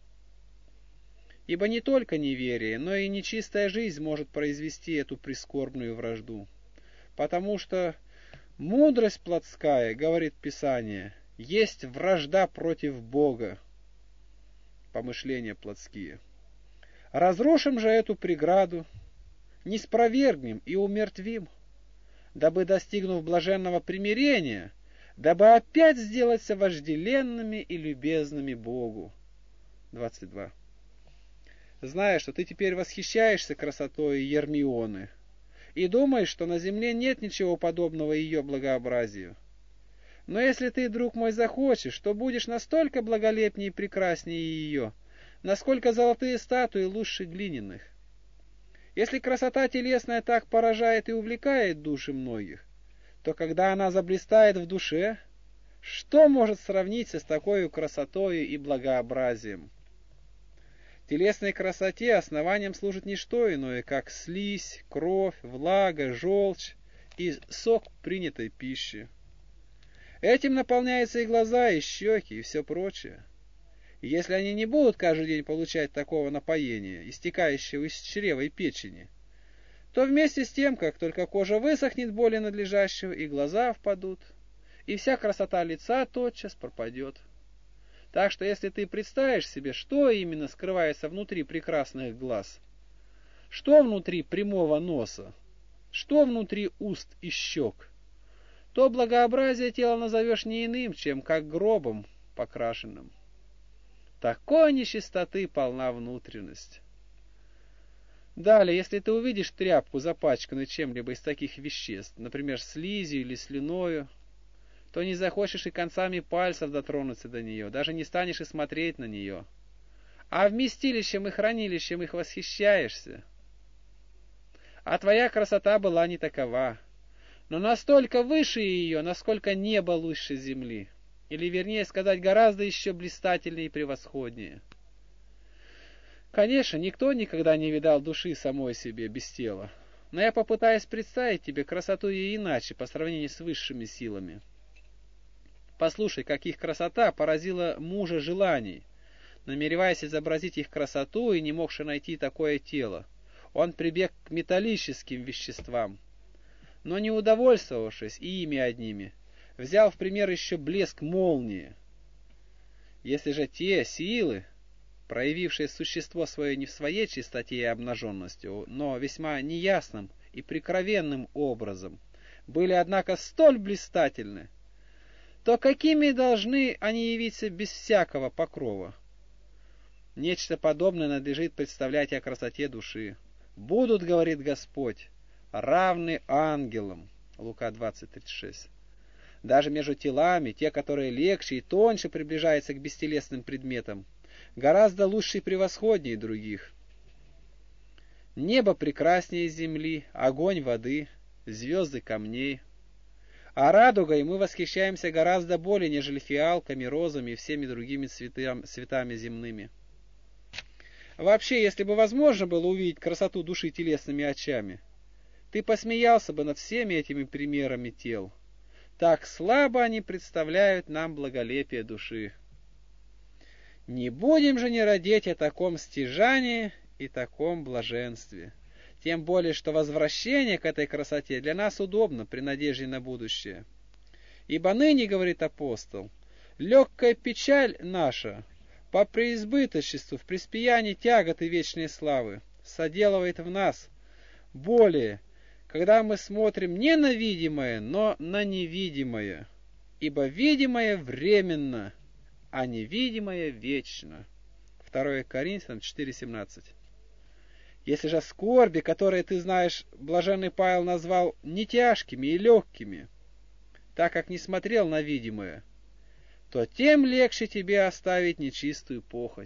Ибо не только неверие, но и нечистая жизнь может произвести эту прискорбную вражду. Потому что мудрость плотская, говорит Писание, есть вражда против Бога. Помышления плотские. Разрушим же эту преграду, не спровергнем и умертвим, дабы, достигнув блаженного примирения, дабы опять сделаться вожделенными и любезными Богу. двадцать два. Зная, что ты теперь восхищаешься красотой Ермионы и думаешь, что на земле нет ничего подобного ее благообразию. Но если ты, друг мой, захочешь, то будешь настолько благолепнее и прекраснее ее, насколько золотые статуи лучше глиняных. Если красота телесная так поражает и увлекает души многих, то когда она заблистает в душе, что может сравниться с такой красотой и благообразием? Телесной красоте основанием служит не что иное, как слизь, кровь, влага, желчь и сок принятой пищи. Этим наполняются и глаза, и щеки, и все прочее. И если они не будут каждый день получать такого напоения, истекающего из чрева и печени, то вместе с тем, как только кожа высохнет более надлежащего, и глаза впадут, и вся красота лица тотчас пропадет. Так что если ты представишь себе, что именно скрывается внутри прекрасных глаз, что внутри прямого носа, что внутри уст и щек, то благообразие тела назовешь не иным, чем как гробом покрашенным. Такой нечистоты полна внутренность. Далее, если ты увидишь тряпку, запачканную чем-либо из таких веществ, например, слизью или слюною, то не захочешь и концами пальцев дотронуться до нее, даже не станешь и смотреть на нее. А вместилищем и хранилищем их восхищаешься. А твоя красота была не такова, но настолько выше ее, насколько небо лучше земли, или, вернее сказать, гораздо еще блистательнее и превосходнее. Конечно, никто никогда не видал души самой себе без тела, но я попытаюсь представить тебе красоту ее иначе, по сравнению с высшими силами. Послушай, как их красота поразила мужа желаний. Намереваясь изобразить их красоту и не могши найти такое тело, он прибег к металлическим веществам. Но не удовольствовавшись и ими одними, взял в пример еще блеск молнии. Если же те силы, проявившие существо свое не в своей чистоте и обнаженности, но весьма неясным и прикровенным образом, были, однако, столь блистательны, то какими должны они явиться без всякого покрова? Нечто подобное надлежит представлять о красоте души. Будут, говорит Господь, равны ангелам. Лука двадцать тридцать шесть. Даже между телами, те, которые легче и тоньше приближаются к бестелесным предметам, гораздо лучше и превосходнее других. Небо прекраснее земли, огонь воды, звезды камней. А радугой мы восхищаемся гораздо более, нежели фиалками, розами и всеми другими цветам, цветами земными. Вообще, если бы возможно было увидеть красоту души телесными очами, ты посмеялся бы над всеми этими примерами тел. Так слабо они представляют нам благолепие души. Не будем же не родить о таком стяжании и таком блаженстве. Тем более, что возвращение к этой красоте для нас удобно при надежде на будущее. Ибо ныне, говорит апостол, легкая печаль наша по преизбыточеству в преспиянии тяготы вечной славы соделывает в нас более, когда мы смотрим не на видимое, но на невидимое. Ибо видимое временно, а невидимое вечно. второе Коринфянам четыре семнадцать. Если же скорби, которые, ты знаешь, блаженный Павел назвал не тяжкими и легкими, так как не смотрел на видимое, то тем легче тебе оставить нечистую похоть.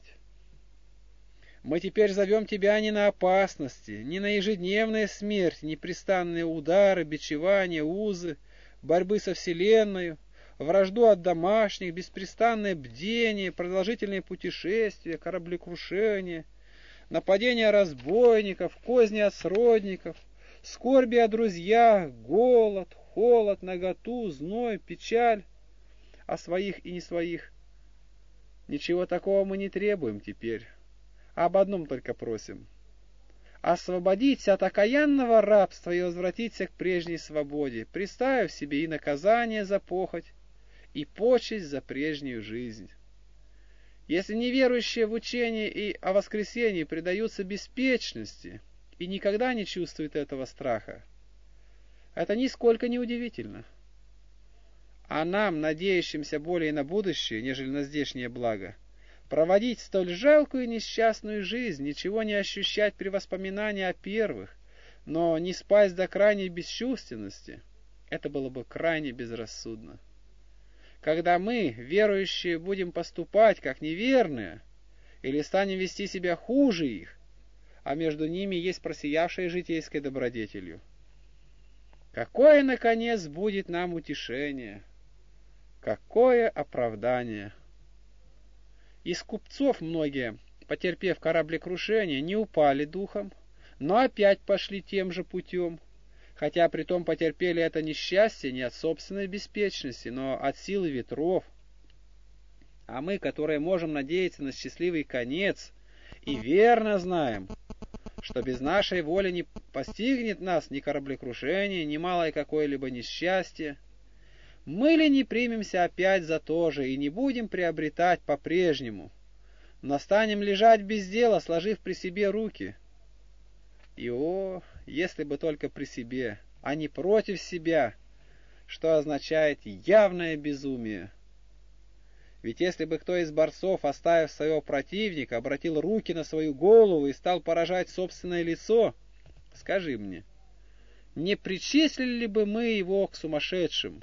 Мы теперь зовем тебя не на опасности, не на ежедневную смерть, непрестанные удары, бичевания, узы, борьбы со Вселенной, вражду от домашних, беспрестанное бдение, продолжительные путешествия, кораблекрушение, нападения разбойников, козни от сродников, скорби о друзьях, голод, холод, наготу, зной, печаль о своих и не своих. Ничего такого мы не требуем теперь, а об одном только просим: освободиться от окаянного рабства и возвратиться к прежней свободе, представив себе и наказание за похоть, и почесть за прежнюю жизнь. Если неверующие в учение и о воскресении предаются беспечности и никогда не чувствуют этого страха, это нисколько не удивительно. А нам, надеющимся более на будущее, нежели на здешнее благо, проводить столь жалкую и несчастную жизнь, ничего не ощущать при воспоминании о первых, но не спасть до крайней бесчувственности, это было бы крайне безрассудно. Когда мы, верующие, будем поступать как неверные, или станем вести себя хуже их, а между ними есть просиявшие житейской добродетелью, какое, наконец, будет нам утешение, какое оправдание! Из купцов многие, потерпев кораблекрушение, не упали духом, но опять пошли тем же путем, хотя притом потерпели это несчастье не от собственной беспечности, но от силы ветров. А мы, которые можем надеяться на счастливый конец, и верно знаем, что без нашей воли не постигнет нас ни кораблекрушение, ни малое какое-либо несчастье, мы ли не примемся опять за то же и не будем приобретать по-прежнему, но станем лежать без дела, сложив при себе руки? И о, если бы только при себе, а не против себя, что означает явное безумие. Ведь если бы кто из борцов, оставив своего противника, обратил руки на свою голову и стал поражать собственное лицо, скажи мне, не причислили ли бы мы его к сумасшедшим?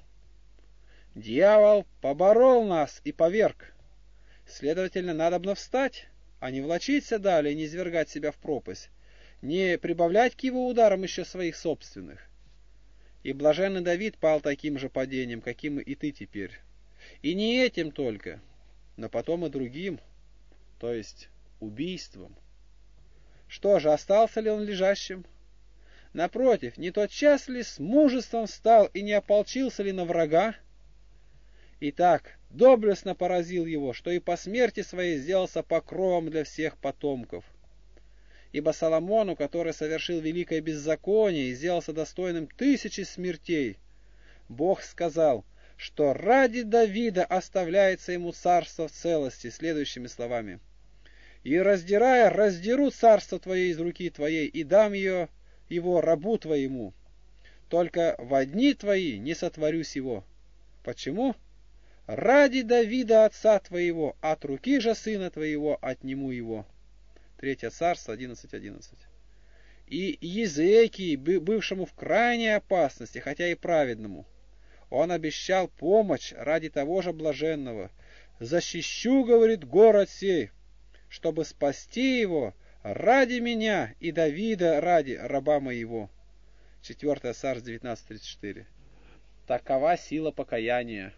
Дьявол поборол нас и поверг. Следовательно, надобно встать, а не влачиться далее, не низвергать себя в пропасть, не прибавлять к его ударам еще своих собственных. И блаженный Давид пал таким же падением, каким и ты теперь. И не этим только, но потом и другим, то есть убийством. Что же, остался ли он лежащим? Напротив, не тотчас ли с мужеством встал и не ополчился ли на врага? И так доблестно поразил его, что и по смерти своей сделался покровом для всех потомков. Ибо Соломону, который совершил великое беззаконие и сделался достойным тысячи смертей, Бог сказал, что ради Давида оставляется ему царство в целости, следующими словами: «И раздирая, раздеру царство твое из руки твоей, и дам ее его рабу твоему. Только во дни твои не сотворюсь его». Почему? Ради Давида отца твоего, от руки же сына твоего отниму его. Третье царство одиннадцать одиннадцать. И Езекии, бывшему в крайней опасности, хотя и праведному, он обещал помощь ради того же блаженного. «Защищу, — говорит, — город сей, чтобы спасти его ради меня и Давида ради раба моего». Четвертое царство девятнадцать тридцать четыре. Такова сила покаяния.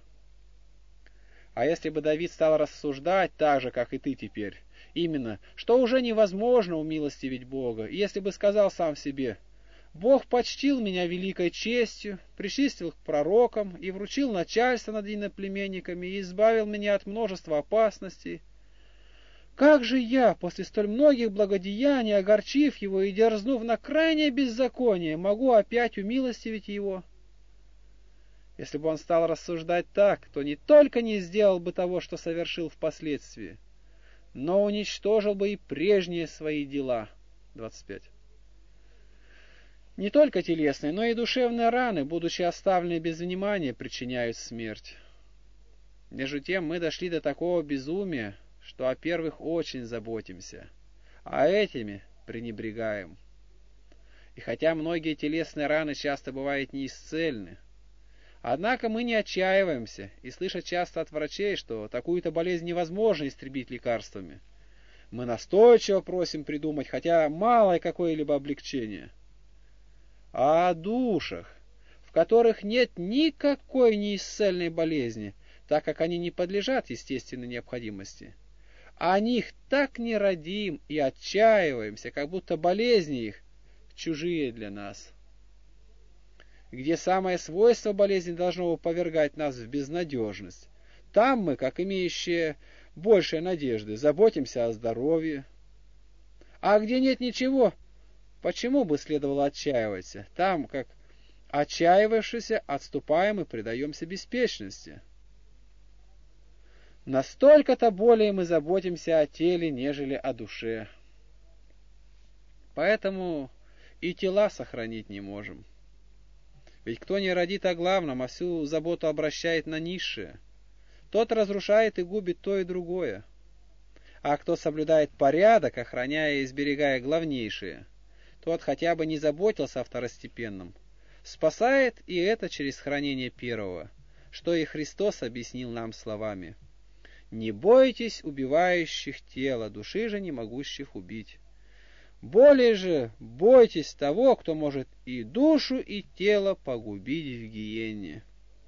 А если бы Давид стал рассуждать так же, как и ты теперь, именно, что уже невозможно умилостивить Бога, и если бы сказал сам себе: «Бог почтил меня великой честью, причислил к пророкам и вручил начальство над иноплеменниками и избавил меня от множества опасностей. Как же я, после столь многих благодеяний, огорчив его и дерзнув на крайнее беззаконие, могу опять умилостивить его?» Если бы он стал рассуждать так, то не только не сделал бы того, что совершил впоследствии, но уничтожил бы и прежние свои дела. двадцать пять. Не только телесные, но и душевные раны, будучи оставлены без внимания, причиняют смерть. Между тем мы дошли до такого безумия, что о первых очень заботимся, а этими пренебрегаем. И хотя многие телесные раны часто бывают неисцельны, однако мы не отчаиваемся и, слыша часто от врачей, что такую-то болезнь невозможно истребить лекарствами, мы настойчиво просим придумать хотя малое какое-либо облегчение. А о душах, в которых нет никакой неисцельной болезни, так как они не подлежат естественной необходимости. А о них так не радим и отчаиваемся, как будто болезни их чужие для нас. Где самое свойство болезни должно повергать нас в безнадежность, там мы, как имеющие большей надежды, заботимся о здоровье. А где нет ничего, почему бы следовало отчаиваться? Там, как отчаивавшись, отступаем и предаемся беспечности. Настолько-то более мы заботимся о теле, нежели о душе. Поэтому и тела сохранить не можем. Ведь кто не родит о главном, а всю заботу обращает на низшее, тот разрушает и губит то и другое. А кто соблюдает порядок, охраняя и сберегая главнейшее, тот хотя бы не заботился о второстепенном, спасает и это через хранение первого, что и Христос объяснил нам словами: «Не бойтесь убивающих тело, души же не могущих убить. Более же бойтесь того, кто может и душу, и тело погубить в гиенне».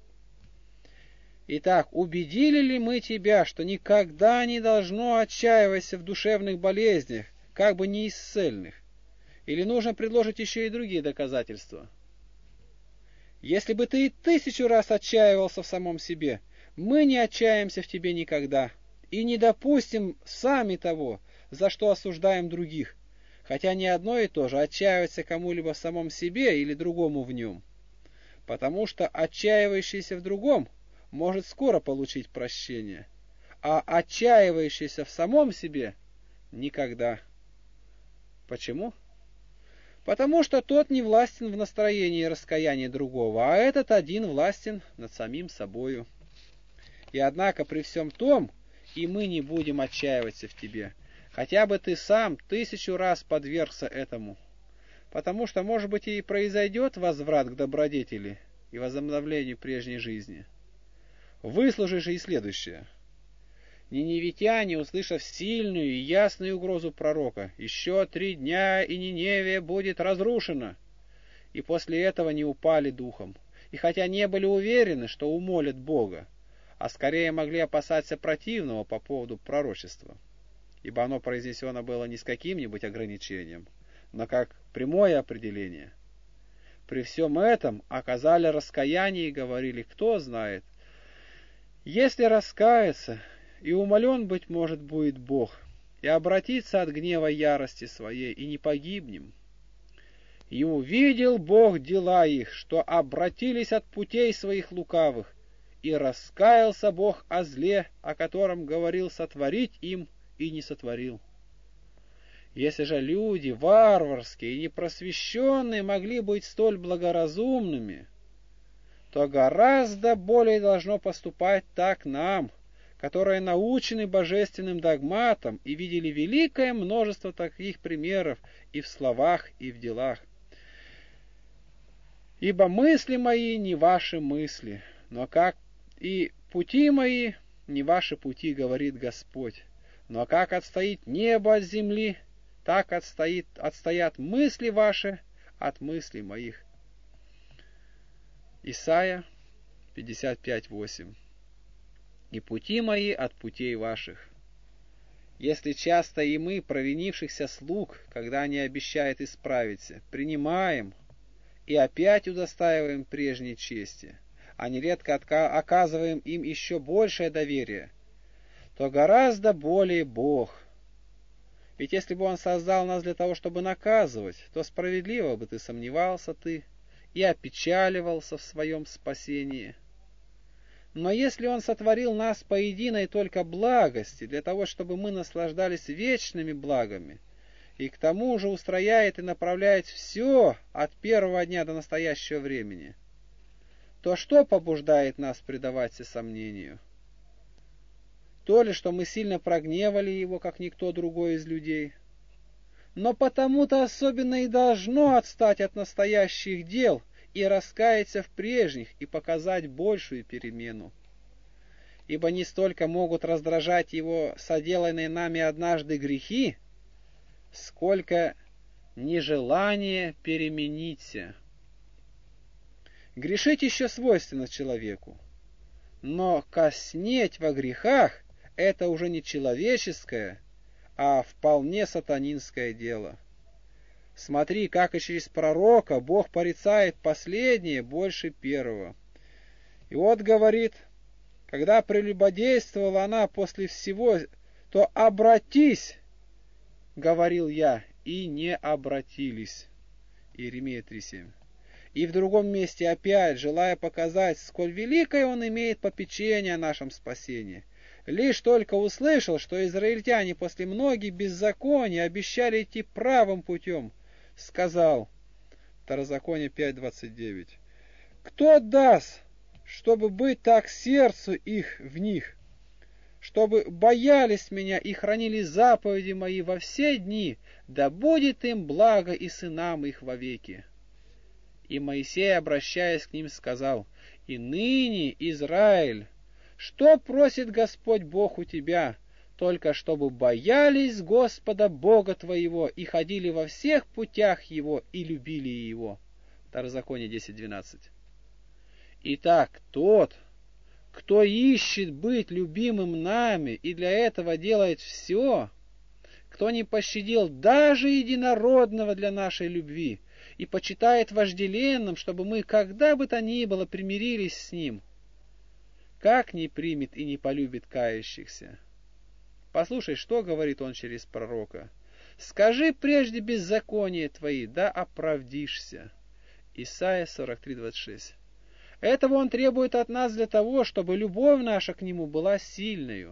Итак, убедили ли мы тебя, что никогда не должно отчаиваться в душевных болезнях, как бы неисцельных? Или нужно предложить еще и другие доказательства? Если бы ты и тысячу раз отчаивался в самом себе, мы не отчаемся в тебе никогда и не допустим сами того, за что осуждаем других, хотя не одно и то же отчаиваться кому-либо в самом себе или другому в нем, потому что отчаивающийся в другом может скоро получить прощение, а отчаивающийся в самом себе никогда. Почему? Потому что тот не властен в настроении раскаяния другого, а этот один властен над самим собою. И однако при всем том и мы не будем отчаиваться в тебе, хотя бы ты сам тысячу раз подвергся этому, потому что, может быть, и произойдет возврат к добродетели и возобновлению прежней жизни. Выслушай же и следующее. Ниневитяне, услышав сильную и ясную угрозу пророка, еще три дня и Ниневия будет разрушена, и после этого не упали духом, и хотя не были уверены, что умолят Бога, а скорее могли опасаться противного по поводу пророчества, ибо оно произнесено было не с каким-нибудь ограничением, но как прямое определение. При всем этом оказали раскаяние и говорили: кто знает, если раскаяться, и умолен, быть может, будет Бог, и обратиться от гнева ярости своей, и не погибнем. И увидел Бог дела их, что обратились от путей своих лукавых, и раскаялся Бог о зле, о котором говорил сотворить им, и не сотворил. Если же люди варварские и непросвещенные могли быть столь благоразумными, то гораздо более должно поступать так нам, которые научены божественным догматам и видели великое множество таких примеров и в словах, и в делах. Ибо мысли мои не ваши мысли, но как и пути мои не ваши пути, говорит Господь. Но как отстоит небо от земли, так отстоит, отстоят мысли ваши от мыслей моих. Исайя пятьдесят пять восемь. И пути мои от путей ваших. Если часто и мы, провинившихся слуг, когда они обещают исправиться, принимаем и опять удостаиваем прежней чести, а нередко оказываем им еще большее доверие, то гораздо более Бог. Ведь если бы Он создал нас для того, чтобы наказывать, то справедливо бы ты сомневался ты и опечаливался в своем спасении. Но если Он сотворил нас по единой только благости, для того, чтобы мы наслаждались вечными благами, и к тому же устрояет и направляет все от первого дня до настоящего времени, то что побуждает нас предаваться сомнению? То ли, что мы сильно прогневали Его, как никто другой из людей, но потому-то особенно и должно отстать от настоящих дел и раскаяться в прежних и показать большую перемену. Ибо не столько могут раздражать Его соделанные нами однажды грехи, сколько нежелание перемениться. Грешить еще свойственно человеку, но коснеть во грехах – это уже не человеческое, а вполне сатанинское дело. Смотри, как и через пророка Бог порицает последнее больше первого. И вот говорит, когда прелюбодействовала она после всего, то обратись, говорил я, и не обратились. Иеремия три семь. И в другом месте опять, желая показать, сколь великое он имеет попечение о нашем спасении, лишь только услышал, что израильтяне после многих беззаконий обещали идти правым путем, сказал, Второзаконие пять двадцать девять, «Кто даст, чтобы быть так сердцу их в них, чтобы боялись меня и хранили заповеди мои во все дни, да будет им благо и сынам их вовеки». И Моисей, обращаясь к ним, сказал, «И ныне, Израиль, что просит Господь Бог у тебя? Только чтобы боялись Господа Бога твоего и ходили во всех путях Его и любили Его». Второзаконие десять двенадцать. Итак, тот, кто ищет быть любимым нами и для этого делает все, кто не пощадил даже единородного для нашей любви и почитает вожделенным, чтобы мы когда бы то ни было примирились с ним, как не примет и не полюбит кающихся? Послушай, что говорит он через пророка. «Скажи прежде беззаконие твои, да оправдишься». Исайя сорок три двадцать шесть. Этого он требует от нас для того, чтобы любовь наша к нему была сильною.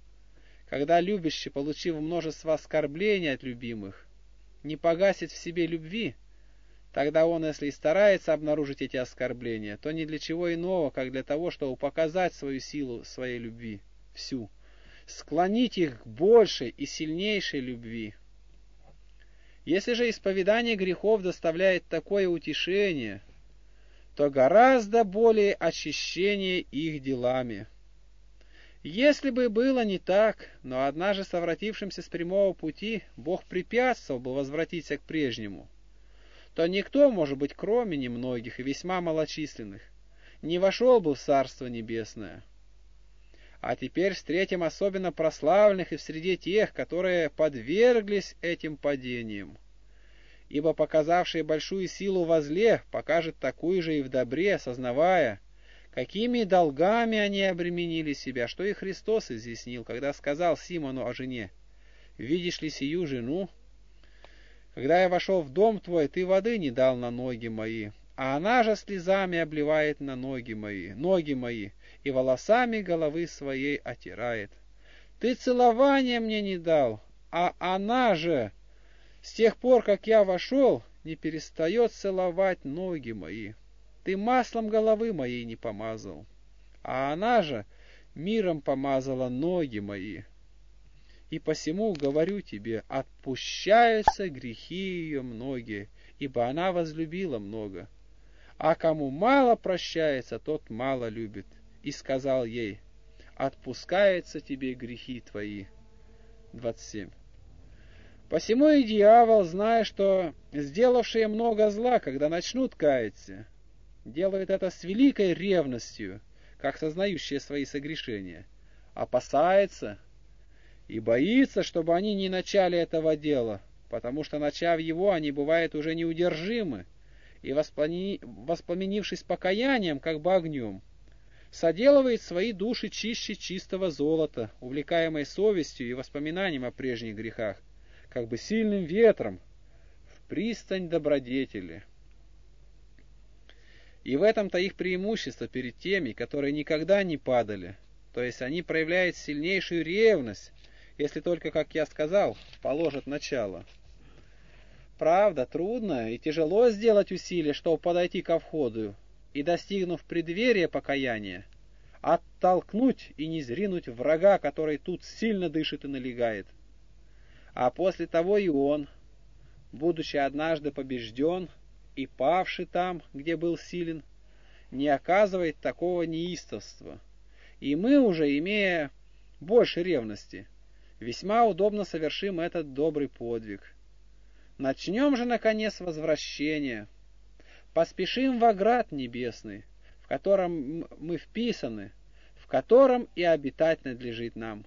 Когда любящий, получив множество оскорблений от любимых, не погасит в себе любви, тогда он, если и старается обнаружить эти оскорбления, то не для чего иного, как для того, чтобы показать свою силу своей любви всю, склонить их к большей и сильнейшей любви. Если же исповедание грехов доставляет такое утешение, то гораздо более очищение их делами. Если бы было не так, но однажды совратившимся с прямого пути Бог препятствовал бы возвратиться к прежнему, то никто, может быть, кроме немногих и весьма малочисленных, не вошел бы в Царство Небесное. А теперь встретим особенно прославленных и в среде тех, которые подверглись этим падениям. Ибо показавший большую силу во зле покажет такую же и в добре, сознавая, какими долгами они обременили себя, что и Христос изъяснил, когда сказал Симону о жене: «Видишь ли сию жену? Когда я вошел в дом твой, ты воды не дал на ноги мои, а она же слезами обливает на ноги мои, ноги мои, и волосами головы своей отирает. Ты целования мне не дал, а она же с тех пор, как я вошел, не перестает целовать ноги мои. Ты маслом головы моей не помазал, а она же миром помазала ноги мои. И посему говорю тебе, отпущаются грехи ее многие, ибо она возлюбила много. А кому мало прощается, тот мало любит. И сказал ей: отпускаются тебе грехи твои». двадцать семь. Посему и дьявол, зная, что сделавшие много зла, когда начнут каяться, делает это с великой ревностью, как сознающие свои согрешения, опасается и боится, чтобы они не начали этого дела, потому что, начав его, они бывают уже неудержимы, и, воспламенившись покаянием, как бы огнем, соделывает свои души чище чистого золота, увлекаемой совестью и воспоминанием о прежних грехах, как бы сильным ветром в пристань добродетели. И в этом-то их преимущество перед теми, которые никогда не падали, то есть они проявляют сильнейшую ревность, если только, как я сказал, положат начало. Правда, трудно и тяжело сделать усилие, чтобы подойти ко входу, и, достигнув преддверия покаяния, оттолкнуть и не зринуть врага, который тут сильно дышит и налегает. А после того и он, будучи однажды побежден и павший там, где был силен, не оказывает такого неистовства. И мы уже, имея больше ревности, весьма удобно совершим этот добрый подвиг. Начнем же, наконец, возвращение. поспешим в град небесный, в котором мы вписаны, в котором и обитать надлежит нам.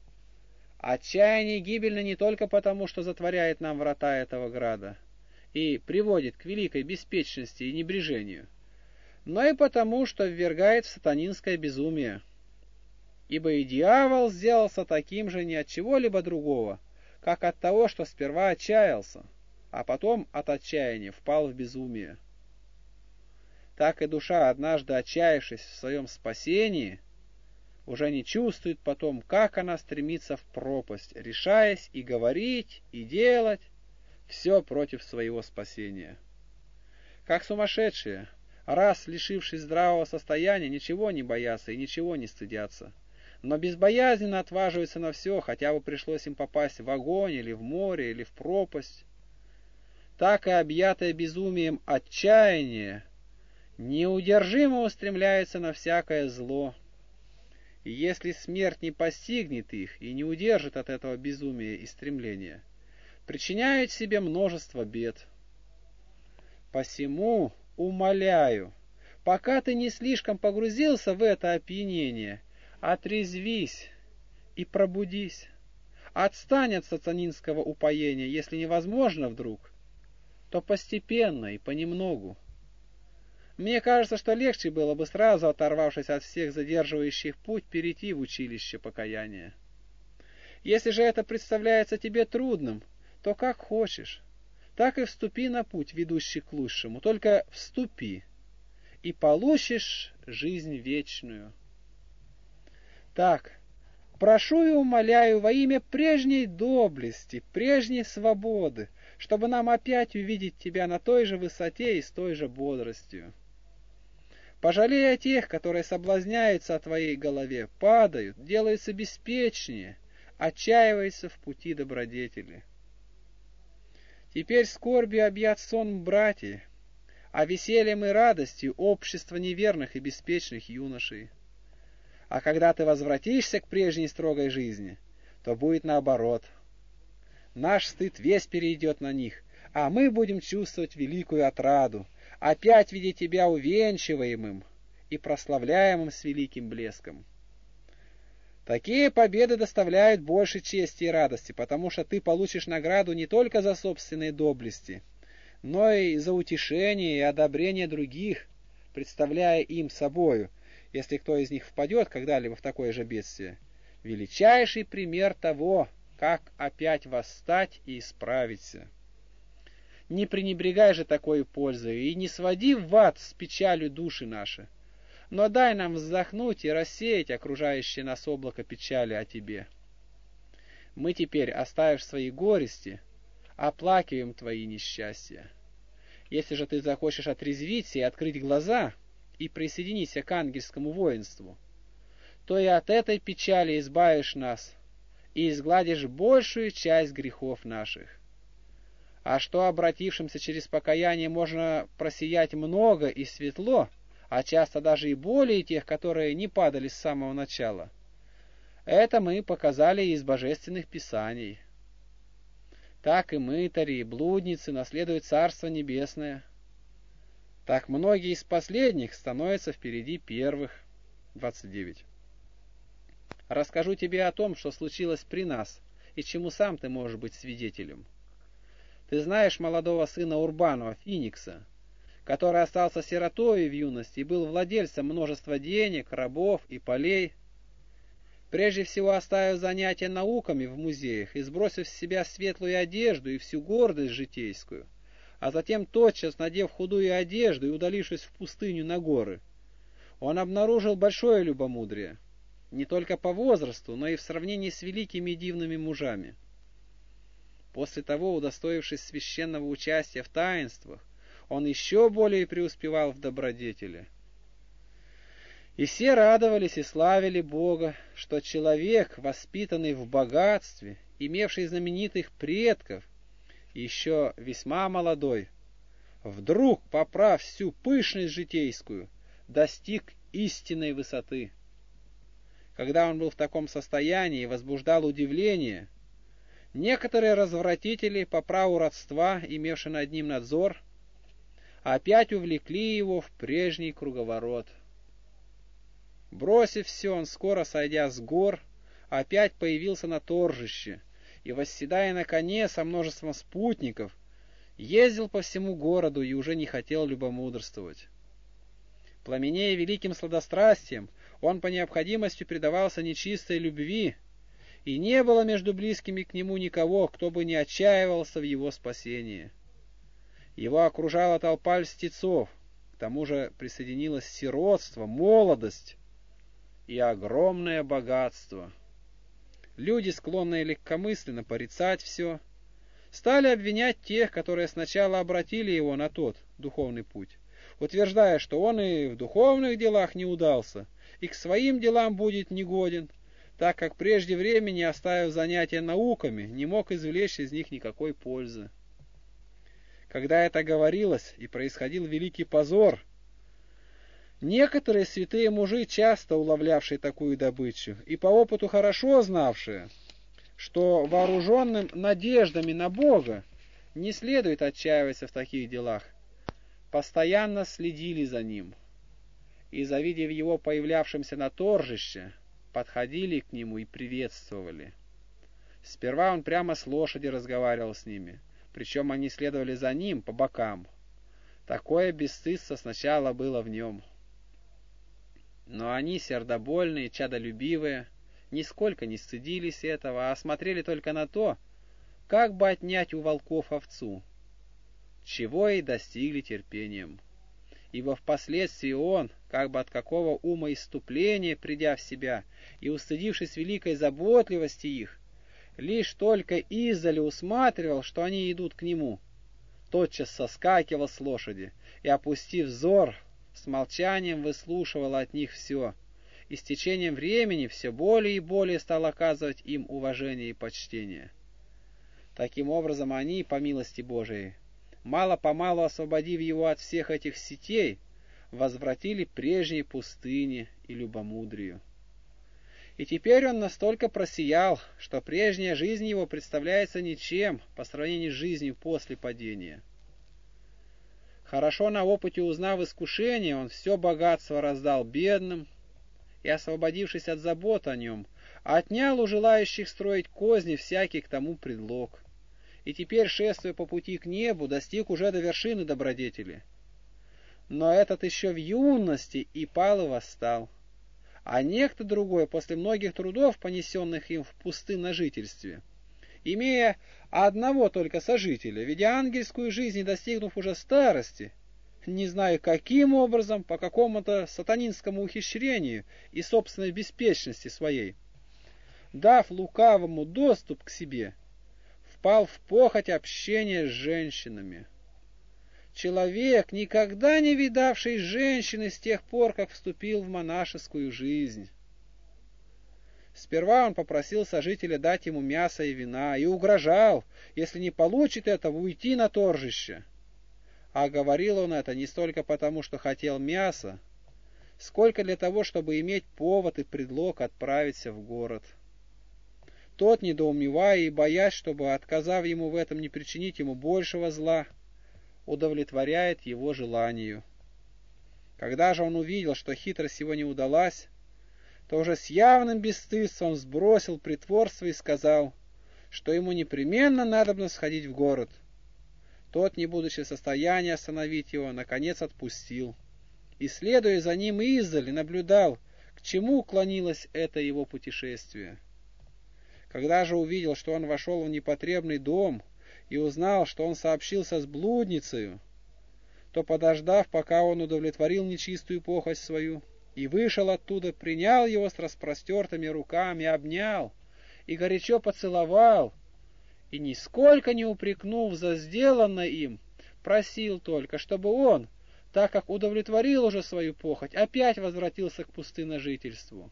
Отчаяние гибельно не только потому, что затворяет нам врата этого града и приводит к великой беспечности и небрежению, но и потому, что ввергает в сатанинское безумие. Ибо и дьявол сделался таким же не от чего-либо другого, как от того, что сперва отчаялся, а потом от отчаяния впал в безумие. Так и душа, однажды отчаявшись в своем спасении, уже не чувствует потом, как она стремится в пропасть, решаясь и говорить, и делать все против своего спасения. Как сумасшедшие, раз лишившись здравого состояния, ничего не боятся и ничего не стыдятся, но безбоязненно отваживаются на все, хотя бы пришлось им попасть в огонь или в море или в пропасть. Так и объятое безумием отчаяние неудержимо устремляется на всякое зло. И если смерть не постигнет их и не удержит от этого безумия и стремления, причиняют себе множество бед. Посему умоляю, пока ты не слишком погрузился в это опьянение, отрезвись и пробудись. Отстань от сатанинского упоения, если невозможно вдруг, то постепенно и понемногу. Мне кажется, что легче было бы сразу, оторвавшись от всех задерживающих путь, перейти в училище покаяния. Если же это представляется тебе трудным, то как хочешь, так и вступи на путь, ведущий к лучшему, только вступи, и получишь жизнь вечную. Так, прошу и умоляю во имя прежней доблести, прежней свободы, чтобы нам опять увидеть тебя на той же высоте и с той же бодростью. Пожалей о тех, которые соблазняются о твоей голове, падают, делаются беспечнее, отчаиваются в пути добродетели. Теперь скорбью объят сон братьев, а весельем и радостью общество неверных и беспечных юношей. А когда ты возвратишься к прежней строгой жизни, то будет наоборот. Наш стыд весь перейдет на них, а мы будем чувствовать великую отраду, опять видеть тебя увенчиваемым и прославляемым с великим блеском. Такие победы доставляют больше чести и радости, потому что ты получишь награду не только за собственные доблести, но и за утешение и одобрение других, представляя им собою, если кто из них впадет когда-либо в такое же бедствие, величайший пример того, как опять восстать и исправиться. Не пренебрегай же такой пользой и не своди в ад с печалью души наши, но дай нам вздохнуть и рассеять окружающее нас облако печали о тебе. Мы теперь, оставив свои горести, оплакиваем твои несчастья. Если же ты захочешь отрезвиться и открыть глаза и присоединиться к ангельскому воинству, то и от этой печали избавишь нас и изгладишь большую часть грехов наших. А что обратившимся через покаяние можно просиять много и светло, а часто даже и более тех, которые не падали с самого начала, это мы показали из божественных писаний. Так и мытари, и блудницы наследуют Царство Небесное. Так многие из последних становятся впереди первых. двадцать девять. Расскажу тебе о том, что случилось при нас, и чему сам ты можешь быть свидетелем. Ты знаешь молодого сына Урбанова, Финикса, который остался сиротою в юности и был владельцем множества денег, рабов и полей. Прежде всего оставив занятия науками в музеях и сбросив с себя светлую одежду и всю гордость житейскую, а затем тотчас, надев худую одежду и удалившись в пустыню на горы, он обнаружил большое любомудрие, не только по возрасту, но и в сравнении с великими и дивными мужами. После того, удостоившись священного участия в таинствах, он еще более преуспевал в добродетели. И все радовались и славили Бога, что человек, воспитанный в богатстве, имевший знаменитых предков, еще весьма молодой, вдруг, поправ всю пышность житейскую, достиг истинной высоты. Когда он был в таком состоянии и возбуждал удивление, некоторые развратители по праву родства, имевшие над ним надзор, опять увлекли его в прежний круговорот. Бросив все, он, скоро сойдя с гор, опять появился на торжище, и, восседая на коне со множеством спутников, ездил по всему городу и уже не хотел любомудрствовать. Пламенея великим сладострастием, он по необходимости предавался нечистой любви, и не было между близкими к нему никого, кто бы не отчаивался в его спасении. Его окружала толпа льстецов, к тому же присоединилось сиротство, молодость и огромное богатство. Люди, склонные легкомысленно порицать все, стали обвинять тех, которые сначала обратили его на тот духовный путь, утверждая, что он и в духовных делах не удался, и к своим делам будет негоден, так как прежде времени, оставив занятия науками, не мог извлечь из них никакой пользы. Когда это говорилось и происходил великий позор, некоторые святые мужи, часто уловлявшие такую добычу и по опыту хорошо знавшие, что вооруженным надеждами на Бога не следует отчаиваться в таких делах, постоянно следили за ним и, завидев его появлявшимся на торжище, подходили к нему и приветствовали. Сперва он прямо с лошади разговаривал с ними, причем они следовали за ним по бокам. Такое бесстыдство сначала было в нем. Но они, сердобольные, чадолюбивые, нисколько не стыдились этого, а смотрели только на то, как бы отнять у волков овцу, чего и достигли терпением. Ибо впоследствии он, как бы от какого ума исступления придя в себя и устыдившись великой заботливости их, лишь только издали усматривал, что они идут к нему, тотчас соскакивал с лошади и, опустив взор, с молчанием выслушивал от них все, и с течением времени все более и более стал оказывать им уважение и почтение. Таким образом они, по милости Божией, мало-помалу освободив его от всех этих сетей, возвратили прежней пустыне и любомудрию. И теперь он настолько просиял, что прежняя жизнь его представляется ничем по сравнению с жизнью после падения. Хорошо на опыте узнав искушение, он все богатство раздал бедным и, освободившись от забот о нем, отнял у желающих строить козни всякий к тому предлог. И теперь, шествуя по пути к небу, достиг уже до вершины добродетели. Но этот еще в юности и пал и восстал. А некто другой, после многих трудов, понесенных им в пустынножительстве, имея одного только сожителя, ведя ангельскую жизнь и достигнув уже старости, не знаю каким образом, по какому-то сатанинскому ухищрению и собственной беспечности своей, дав лукавому доступ к себе, впал в похоть общения с женщинами. Человек, никогда не видавший женщины с тех пор, как вступил в монашескую жизнь. Сперва он попросил сожителя дать ему мясо и вина и угрожал, если не получит этого, уйти на торжище. А говорил он это не столько потому, что хотел мяса, сколько для того, чтобы иметь повод и предлог отправиться в город. Тот, недоумевая и боясь, чтобы, отказав ему в этом, не причинить ему большего зла, удовлетворяет его желанию. Когда же он увидел, что хитрость его не удалась, то уже с явным бесстыдством сбросил притворство и сказал, что ему непременно надобно сходить в город. Тот, не будучи в состоянии остановить его, наконец отпустил, и, следуя за ним издали, наблюдал, к чему клонилось это его путешествие. Когда же увидел, что он вошел в непотребный дом и узнал, что он сообщился с блудницею, то, подождав, пока он удовлетворил нечистую похоть свою, и вышел оттуда, принял его с распростертыми руками, обнял и горячо поцеловал, и, нисколько не упрекнув за сделанное им, просил только, чтобы он, так как удовлетворил уже свою похоть, опять возвратился к пустынножительству.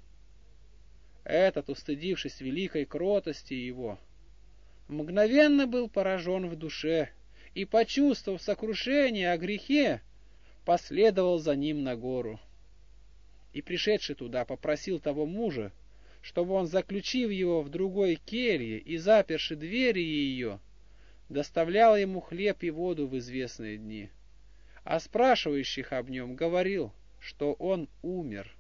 Этот, устыдившись великой кротости его, мгновенно был поражен в душе и, почувствовав сокрушение о грехе, последовал за ним на гору. И, пришедший туда, попросил того мужа, чтобы он, заключив его в другой келье и заперши двери ее, доставлял ему хлеб и воду в известные дни. а спрашивающих об нем говорил, что он умер.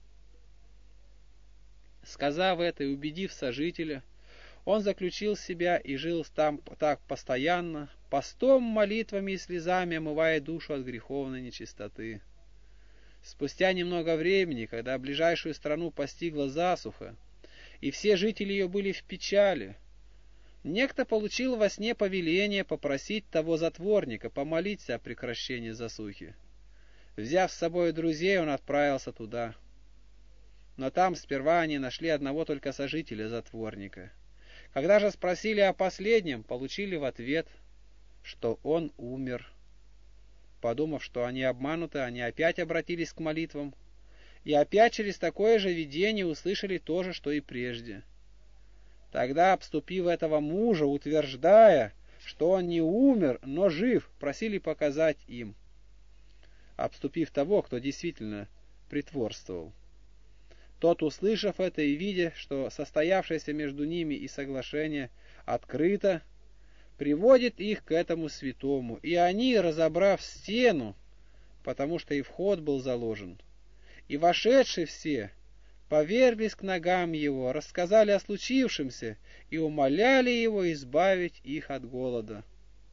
Сказав это и убедив сожителя, он заключил себя и жил там так постоянно, постом, молитвами и слезами омывая душу от греховной нечистоты. Спустя немного времени, когда ближайшую страну постигла засуха, и все жители ее были в печали, некто получил во сне повеление попросить того затворника помолиться о прекращении засухи. Взяв с собой друзей, он отправился туда. Но там сперва они нашли одного только сожителя затворника. Когда же спросили о последнем, получили в ответ, что он умер. Подумав, что они обмануты, они опять обратились к молитвам, и опять через такое же видение услышали то же, что и прежде. Тогда, обступив этого мужа, утверждая, что он не умер, но жив, просили показать им, обступив того, кто действительно притворствовал. Тот, услышав это и видя, что состоявшееся между ними и соглашение открыто, приводит их к этому святому, и они, разобрав стену, потому что и вход был заложен, и вошедшие все, поверглись к ногам его, рассказали о случившемся и умоляли его избавить их от голода.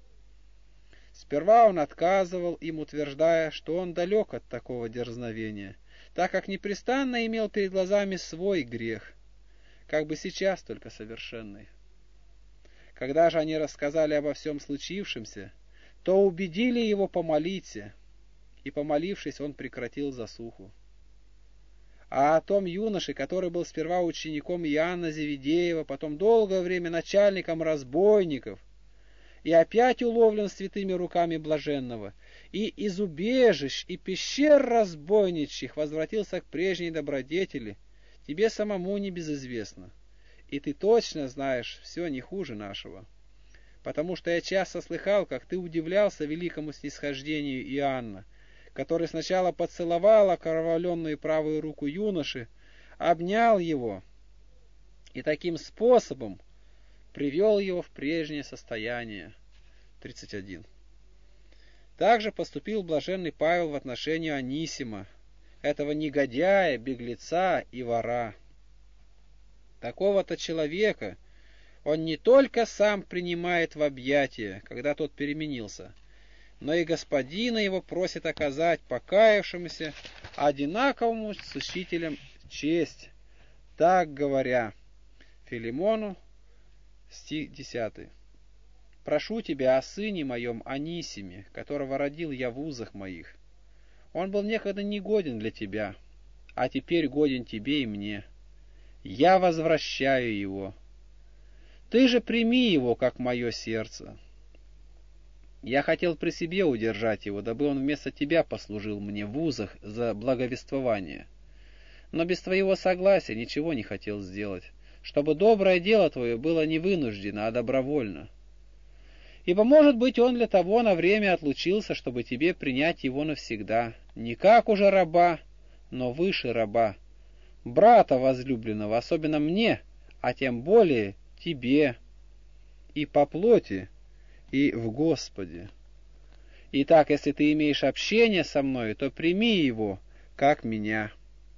Сперва он отказывал им, утверждая, что он далек от такого дерзновения, так как непрестанно имел перед глазами свой грех, как бы сейчас только совершенный. Когда же они рассказали обо всем случившемся, то убедили его помолиться, и, помолившись, он прекратил засуху. А о том юноше, который был сперва учеником Иоанна Зеведеева, потом долгое время начальником разбойников, и опять уловлен святыми руками блаженного, и из убежищ и пещер разбойничьих возвратился к прежней добродетели, тебе самому не безызвестно, и ты точно знаешь все не хуже нашего. Потому что я часто слыхал, как ты удивлялся великому снисхождению Иоанна, который сначала поцеловал окровавленную правую руку юноши, обнял его и таким способом привел его в прежнее состояние. тридцать один. Также поступил блаженный Павел в отношении Анисима, этого негодяя, беглеца и вора. Такого-то человека он не только сам принимает в объятия, когда тот переменился, но и господина его просит оказать покаявшемуся одинаковому с учителем честь, так говоря. Филимону, стих десятый. «Прошу тебя о сыне моем Анисиме, которого родил я в узах моих. Он был некогда негоден для тебя, а теперь годен тебе и мне. Я возвращаю его. Ты же прими его, как мое сердце. Я хотел при себе удержать его, дабы он вместо тебя послужил мне в узах за благовествование. Но без твоего согласия ничего не хотел сделать, чтобы доброе дело твое было не вынуждено, а добровольно. Ибо, может быть, он для того на время отлучился, чтобы тебе принять его навсегда, не как уже раба, но выше раба, брата возлюбленного, особенно мне, а тем более тебе, и по плоти, и в Господе. Итак, если ты имеешь общение со мной, то прими его, как меня».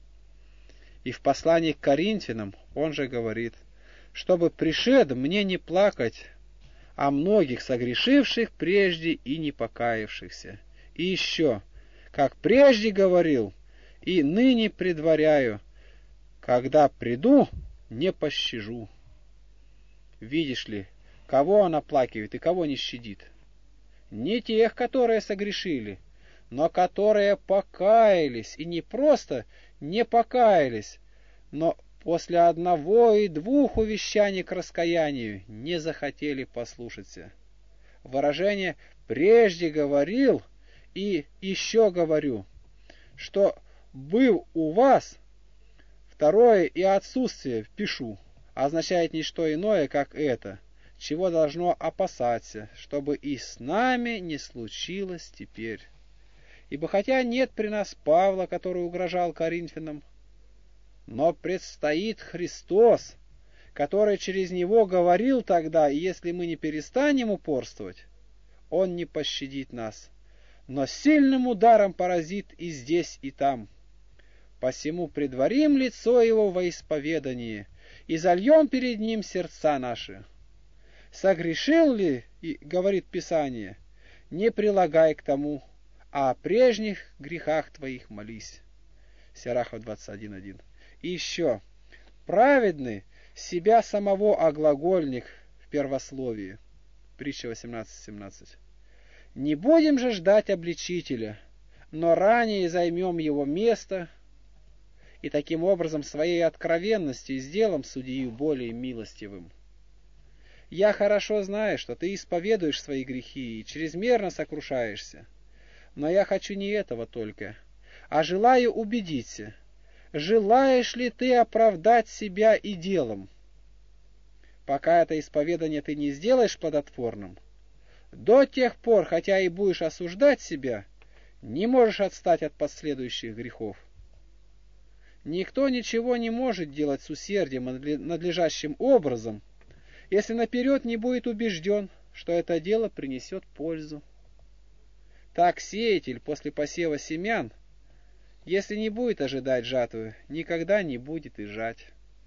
И в послании к Коринфянам он же говорит: «Чтобы пришед мне не плакать о многих согрешивших прежде и не покаявшихся. И еще, как прежде говорил, и ныне предваряю, когда приду, не пощажу». Видишь ли, кого он оплакивает и кого не щадит? Не тех, которые согрешили, но которые покаялись, и не просто не покаялись, но после одного и двух увещаний к раскаянию не захотели послушаться. Выражение «прежде говорил» и «еще говорю», что «был у вас», второе и «отсутствие» пишу, означает не что иное, как это, чего должно опасаться, чтобы и с нами не случилось теперь. Ибо хотя нет при нас Павла, который угрожал Коринфянам, но предстоит Христос, который через него говорил тогда, и если мы не перестанем упорствовать, он не пощадит нас. но сильным ударом поразит и здесь, и там. Посему предварим лицо его во исповедании и зальем перед ним сердца наши. Согрешил ли, и, говорит Писание, не прилагай к тому, а о прежних грехах твоих молись. Сирахов двадцать один один. И еще. Праведный себя самого оглагольник в первословии. Притча восемнадцать семнадцать. Не будем же ждать обличителя, но ранее займем его место, и таким образом своей откровенностью сделаем судью более милостивым. Я хорошо знаю, что ты исповедуешь свои грехи и чрезмерно сокрушаешься, но я хочу не этого только, а желаю убедиться, желаешь ли ты оправдать себя и делом. Пока это исповедание ты не сделаешь плодотворным, до тех пор, хотя и будешь осуждать себя, не можешь отстать от последующих грехов. Никто ничего не может делать с усердием и надлежащим образом, если наперед не будет убежден, что это дело принесет пользу. Так сеятель после посева семян, если не будет ожидать жатвы, никогда не будет и жать.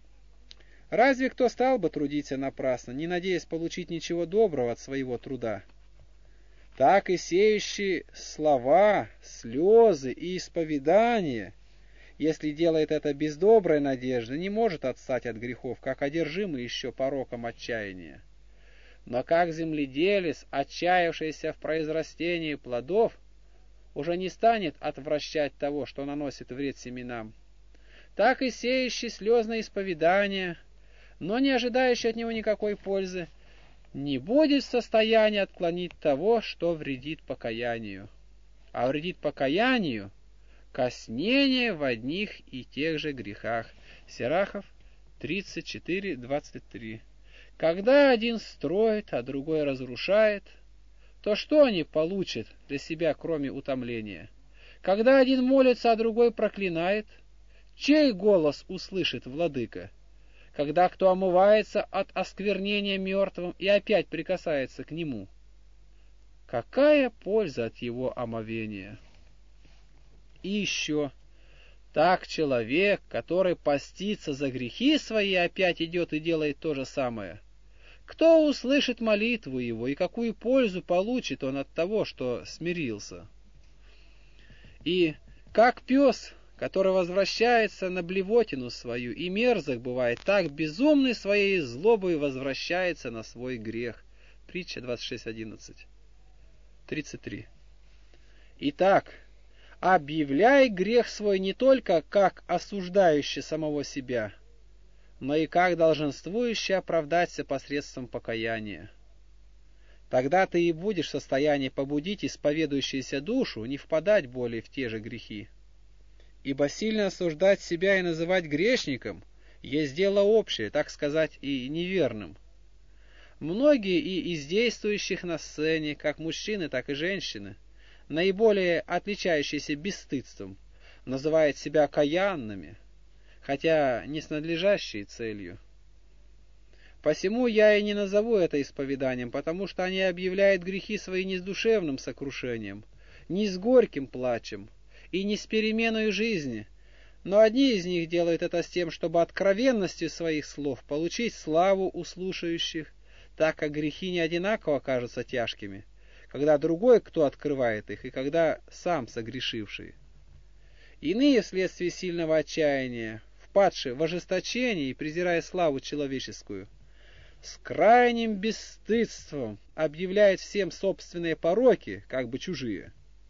Разве кто стал бы трудиться напрасно, не надеясь получить ничего доброго от своего труда? Так и сеющий слова, слезы и исповедания, если делает это без доброй надежды, не может отстать от грехов, как одержимый еще пороком отчаяния. Но как земледелец, отчаявшийся в произрастении плодов, уже не станет отвращать того, что наносит вред семенам, так и сеющий слезное исповедание, но не ожидающий от него никакой пользы, не будет в состоянии отклонить того, что вредит покаянию. А вредит покаянию коснение в одних и тех же грехах. Сирахов тридцать четыре двадцать три. Когда один строит, а другой разрушает, то что они получат для себя, кроме утомления? Когда один молится, а другой проклинает, чей голос услышит владыка? Когда кто омывается от осквернения мертвым и опять прикасается к нему, какая польза от его омовения? И еще, так человек, который постится за грехи свои, опять идет и делает то же самое. Кто услышит молитву его, и какую пользу получит он от того, что смирился? И как пес, который возвращается на блевотину свою, и мерзок бывает, так безумный своей злобой возвращается на свой грех. Притча двадцать шесть одиннадцать. тридцать три. Итак, объявляй грех свой не только как осуждающий самого себя, но и как долженствующий оправдаться посредством покаяния. Тогда ты и будешь в состоянии побудить исповедующуюся душу не впадать более в те же грехи. Ибо сильно осуждать себя и называть грешником есть дело общее, так сказать, и неверным. Многие и из действующих на сцене, как мужчины, так и женщины, наиболее отличающиеся бесстыдством, называют себя каянными, хотя не с надлежащей целью. Посему я и не назову это исповеданием, потому что они объявляют грехи свои не с душевным сокрушением, не с горьким плачем и не с переменой жизни, но одни из них делают это с тем, чтобы откровенностью своих слов получить славу у слушающих, так как грехи не одинаково кажутся тяжкими, когда другой, кто открывает их, и когда сам согрешивший. Иные вследствие сильного отчаяния, впадшие в ожесточение и презирая славу человеческую, с крайним бесстыдством объявляют всем собственные пороки, как бы чужие.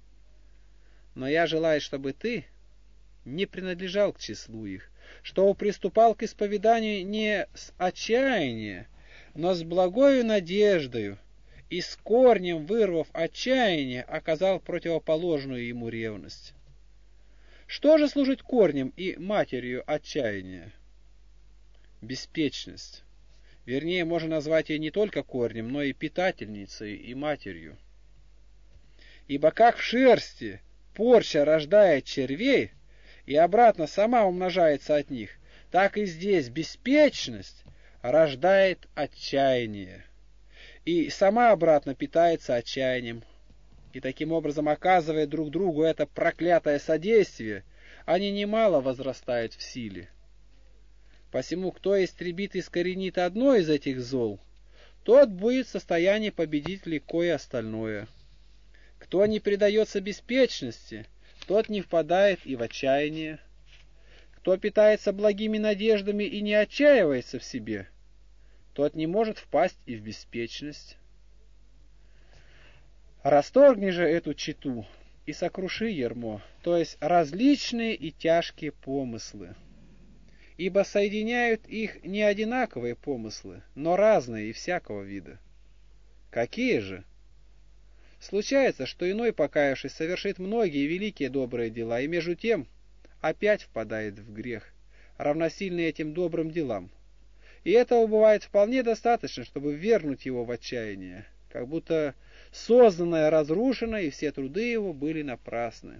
Но я желаю, чтобы ты не принадлежал к числу их, чтобы приступал к исповеданию не с отчаяния, но с благою надеждою, и с корнем, вырвав отчаяние, оказал противоположную ему ревность. Что же служит корнем и матерью отчаяния? Беспечность. Вернее, можно назвать ее не только корнем, но и питательницей и матерью. Ибо как в шерсти порча рождает червей и обратно сама умножается от них, так и здесь беспечность рождает отчаяние и сама обратно питается отчаянием. И таким образом, оказывая друг другу это проклятое содействие, они немало возрастают в силе. Посему, кто истребит и искоренит одно из этих зол, тот будет в состоянии победить легко и остальное. Кто не предается беспечности, тот не впадает и в отчаяние. Кто питается благими надеждами и не отчаивается в себе, тот не может впасть и в беспечность. Расторгни же эту чету и сокруши ярмо, то есть различные и тяжкие помыслы. Ибо соединяют их не одинаковые помыслы, но разные и всякого вида. Какие же? Случается, что иной, покаявшись, совершит многие великие добрые дела, и между тем опять впадает в грех, равносильный этим добрым делам. И этого бывает вполне достаточно, чтобы ввергнуть его в отчаяние, как будто созданное разрушено, и все труды его были напрасны.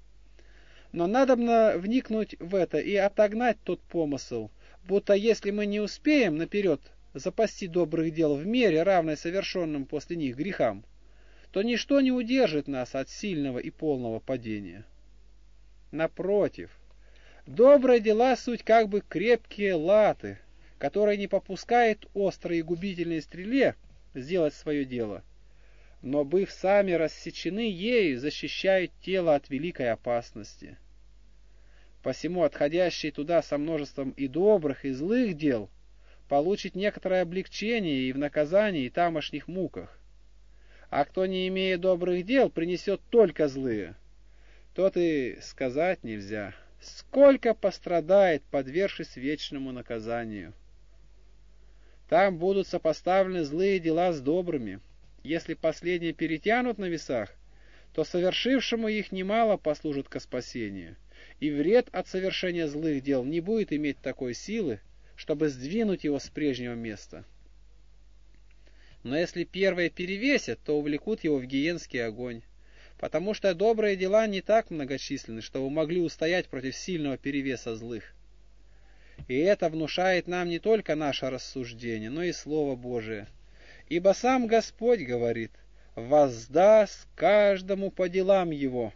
Но надобно вникнуть в это и отогнать тот помысл, будто если мы не успеем наперед запасти добрых дел в мере, равной совершенным после них грехам, то ничто не удержит нас от сильного и полного падения. Напротив, добрые дела суть как бы крепкие латы, которые не попускают острой и губительной стреле сделать свое дело, но, быв сами рассечены ею, защищают тело от великой опасности. Посему отходящий туда со множеством и добрых, и злых дел получит некоторое облегчение и в наказании, и тамошних муках. А кто, не имея добрых дел, принесет только злые, тот и сказать нельзя, сколько пострадает, подвергшись вечному наказанию. Там будут сопоставлены злые дела с добрыми. Если последние перетянут на весах, то совершившему их немало послужит ко спасению, и вред от совершения злых дел не будет иметь такой силы, чтобы сдвинуть его с прежнего места. Но если первые перевесят, то увлекут его в гиенский огонь, потому что добрые дела не так многочисленны, чтобы могли устоять против сильного перевеса злых. И это внушает нам не только наше рассуждение, но и Слово Божие. Ибо сам Господь говорит: воздаст каждому по делам его.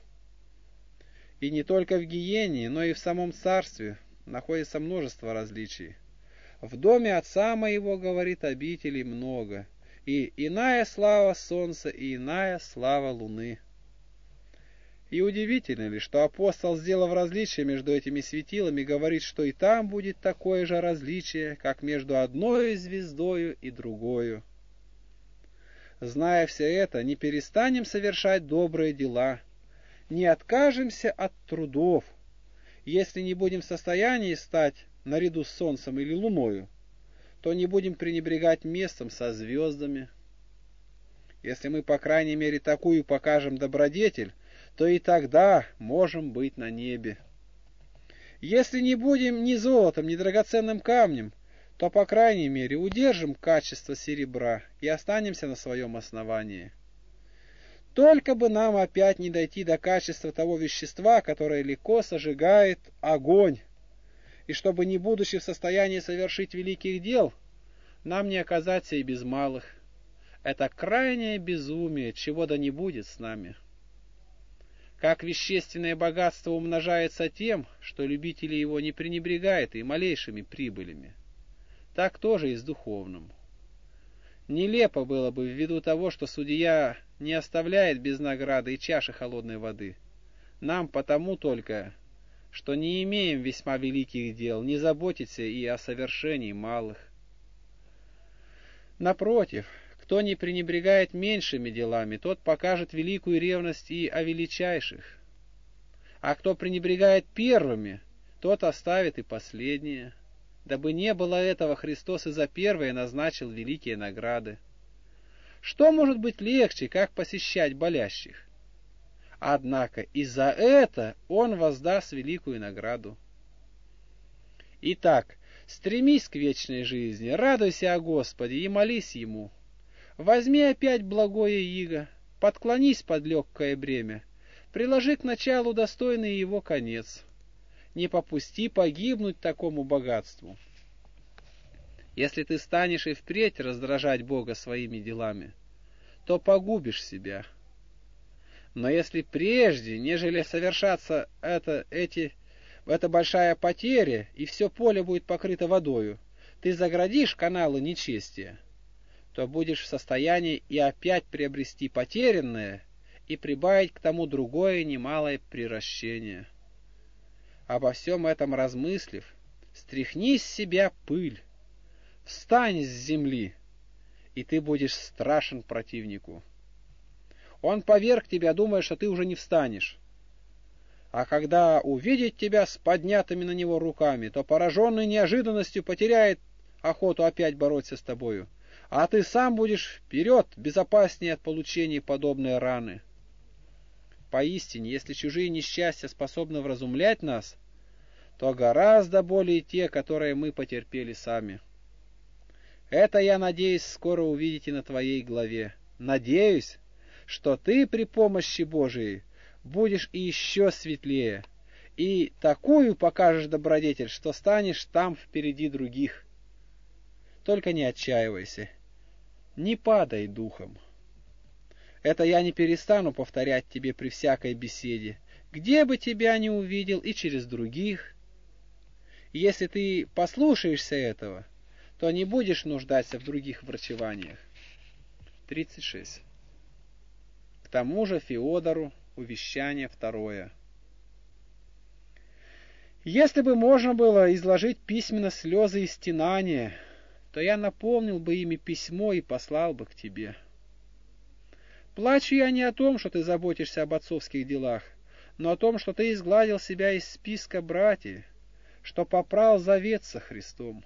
И не только в гиене, но и в самом царстве находится множество различий. В доме отца моего, говорит, обителей много, и иная слава солнца, и иная слава луны. И удивительно ли, что апостол, сделав различие между этими светилами, говорит, что и там будет такое же различие, как между одной звездою и другою. Зная все это, не перестанем совершать добрые дела, не откажемся от трудов. Если не будем в состоянии стать наряду с солнцем или луною, то не будем пренебрегать местом со звездами. Если мы, по крайней мере, такую покажем добродетель, то и тогда можем быть на небе. Если не будем ни золотом, ни драгоценным камнем, то, по крайней мере, удержим качество серебра и останемся на своем основании. Только бы нам опять не дойти до качества того вещества, которое легко сожигает огонь, и чтобы, не будучи в состоянии совершить великих дел, нам не оказаться и без малых. Это крайнее безумие, чего да не будет с нами. Как вещественное богатство умножается тем, что любители его не пренебрегают и малейшими прибылями, так тоже и с духовным. Нелепо было бы ввиду того, что судья не оставляет без награды и чаши холодной воды, нам потому только, что не имеем весьма великих дел, не заботиться и о совершении малых. Напротив, кто не пренебрегает меньшими делами, тот покажет великую ревность и о величайших. А кто пренебрегает первыми, тот оставит и последние. Дабы не было этого, Христос и за первое назначил великие награды. Что может быть легче, как посещать болящих? Однако и за это Он воздаст великую награду. Итак, стремись к вечной жизни, радуйся о Господе и молись Ему. Возьми опять благое иго, подклонись под легкое бремя, приложи к началу достойный его конец. Не попусти погибнуть такому богатству. Если ты станешь и впредь раздражать Бога своими делами, то погубишь себя. Но если прежде, нежели совершаться это, эти, эта большая потеря, и все поле будет покрыто водою, ты заградишь каналы нечестия, то будешь в состоянии и опять приобрести потерянное, и прибавить к тому другое немалое приращение. Обо всем этом размыслив, стряхни с себя пыль, встань с земли, и ты будешь страшен противнику. Он поверг тебя, думая, что ты уже не встанешь. А когда увидит тебя с поднятыми на него руками, то, пораженный неожиданностью, потеряет охоту опять бороться с тобою, а ты сам будешь вперед безопаснее от получения подобной раны. Поистине, если чужие несчастья способны вразумлять нас, то гораздо более те, которые мы потерпели сами. Это, я надеюсь, скоро увидите на твоей главе. Надеюсь, что ты при помощи Божией будешь и еще светлее, и такую покажешь добродетель, что станешь там впереди других. Только не отчаивайся, не падай духом. Это я не перестану повторять тебе при всякой беседе, где бы тебя ни увидел и через других. И если ты послушаешься этого, то не будешь нуждаться в других врачеваниях. тридцать шесть. К тому же Феодору увещание второе. Если бы можно было изложить письменно слезы и стенания, то я наполнил бы ими письмо и послал бы к тебе. Плачу я не о том, что ты заботишься об отцовских делах, но о том, что ты изгладил себя из списка братьев, что попрал завет со Христом.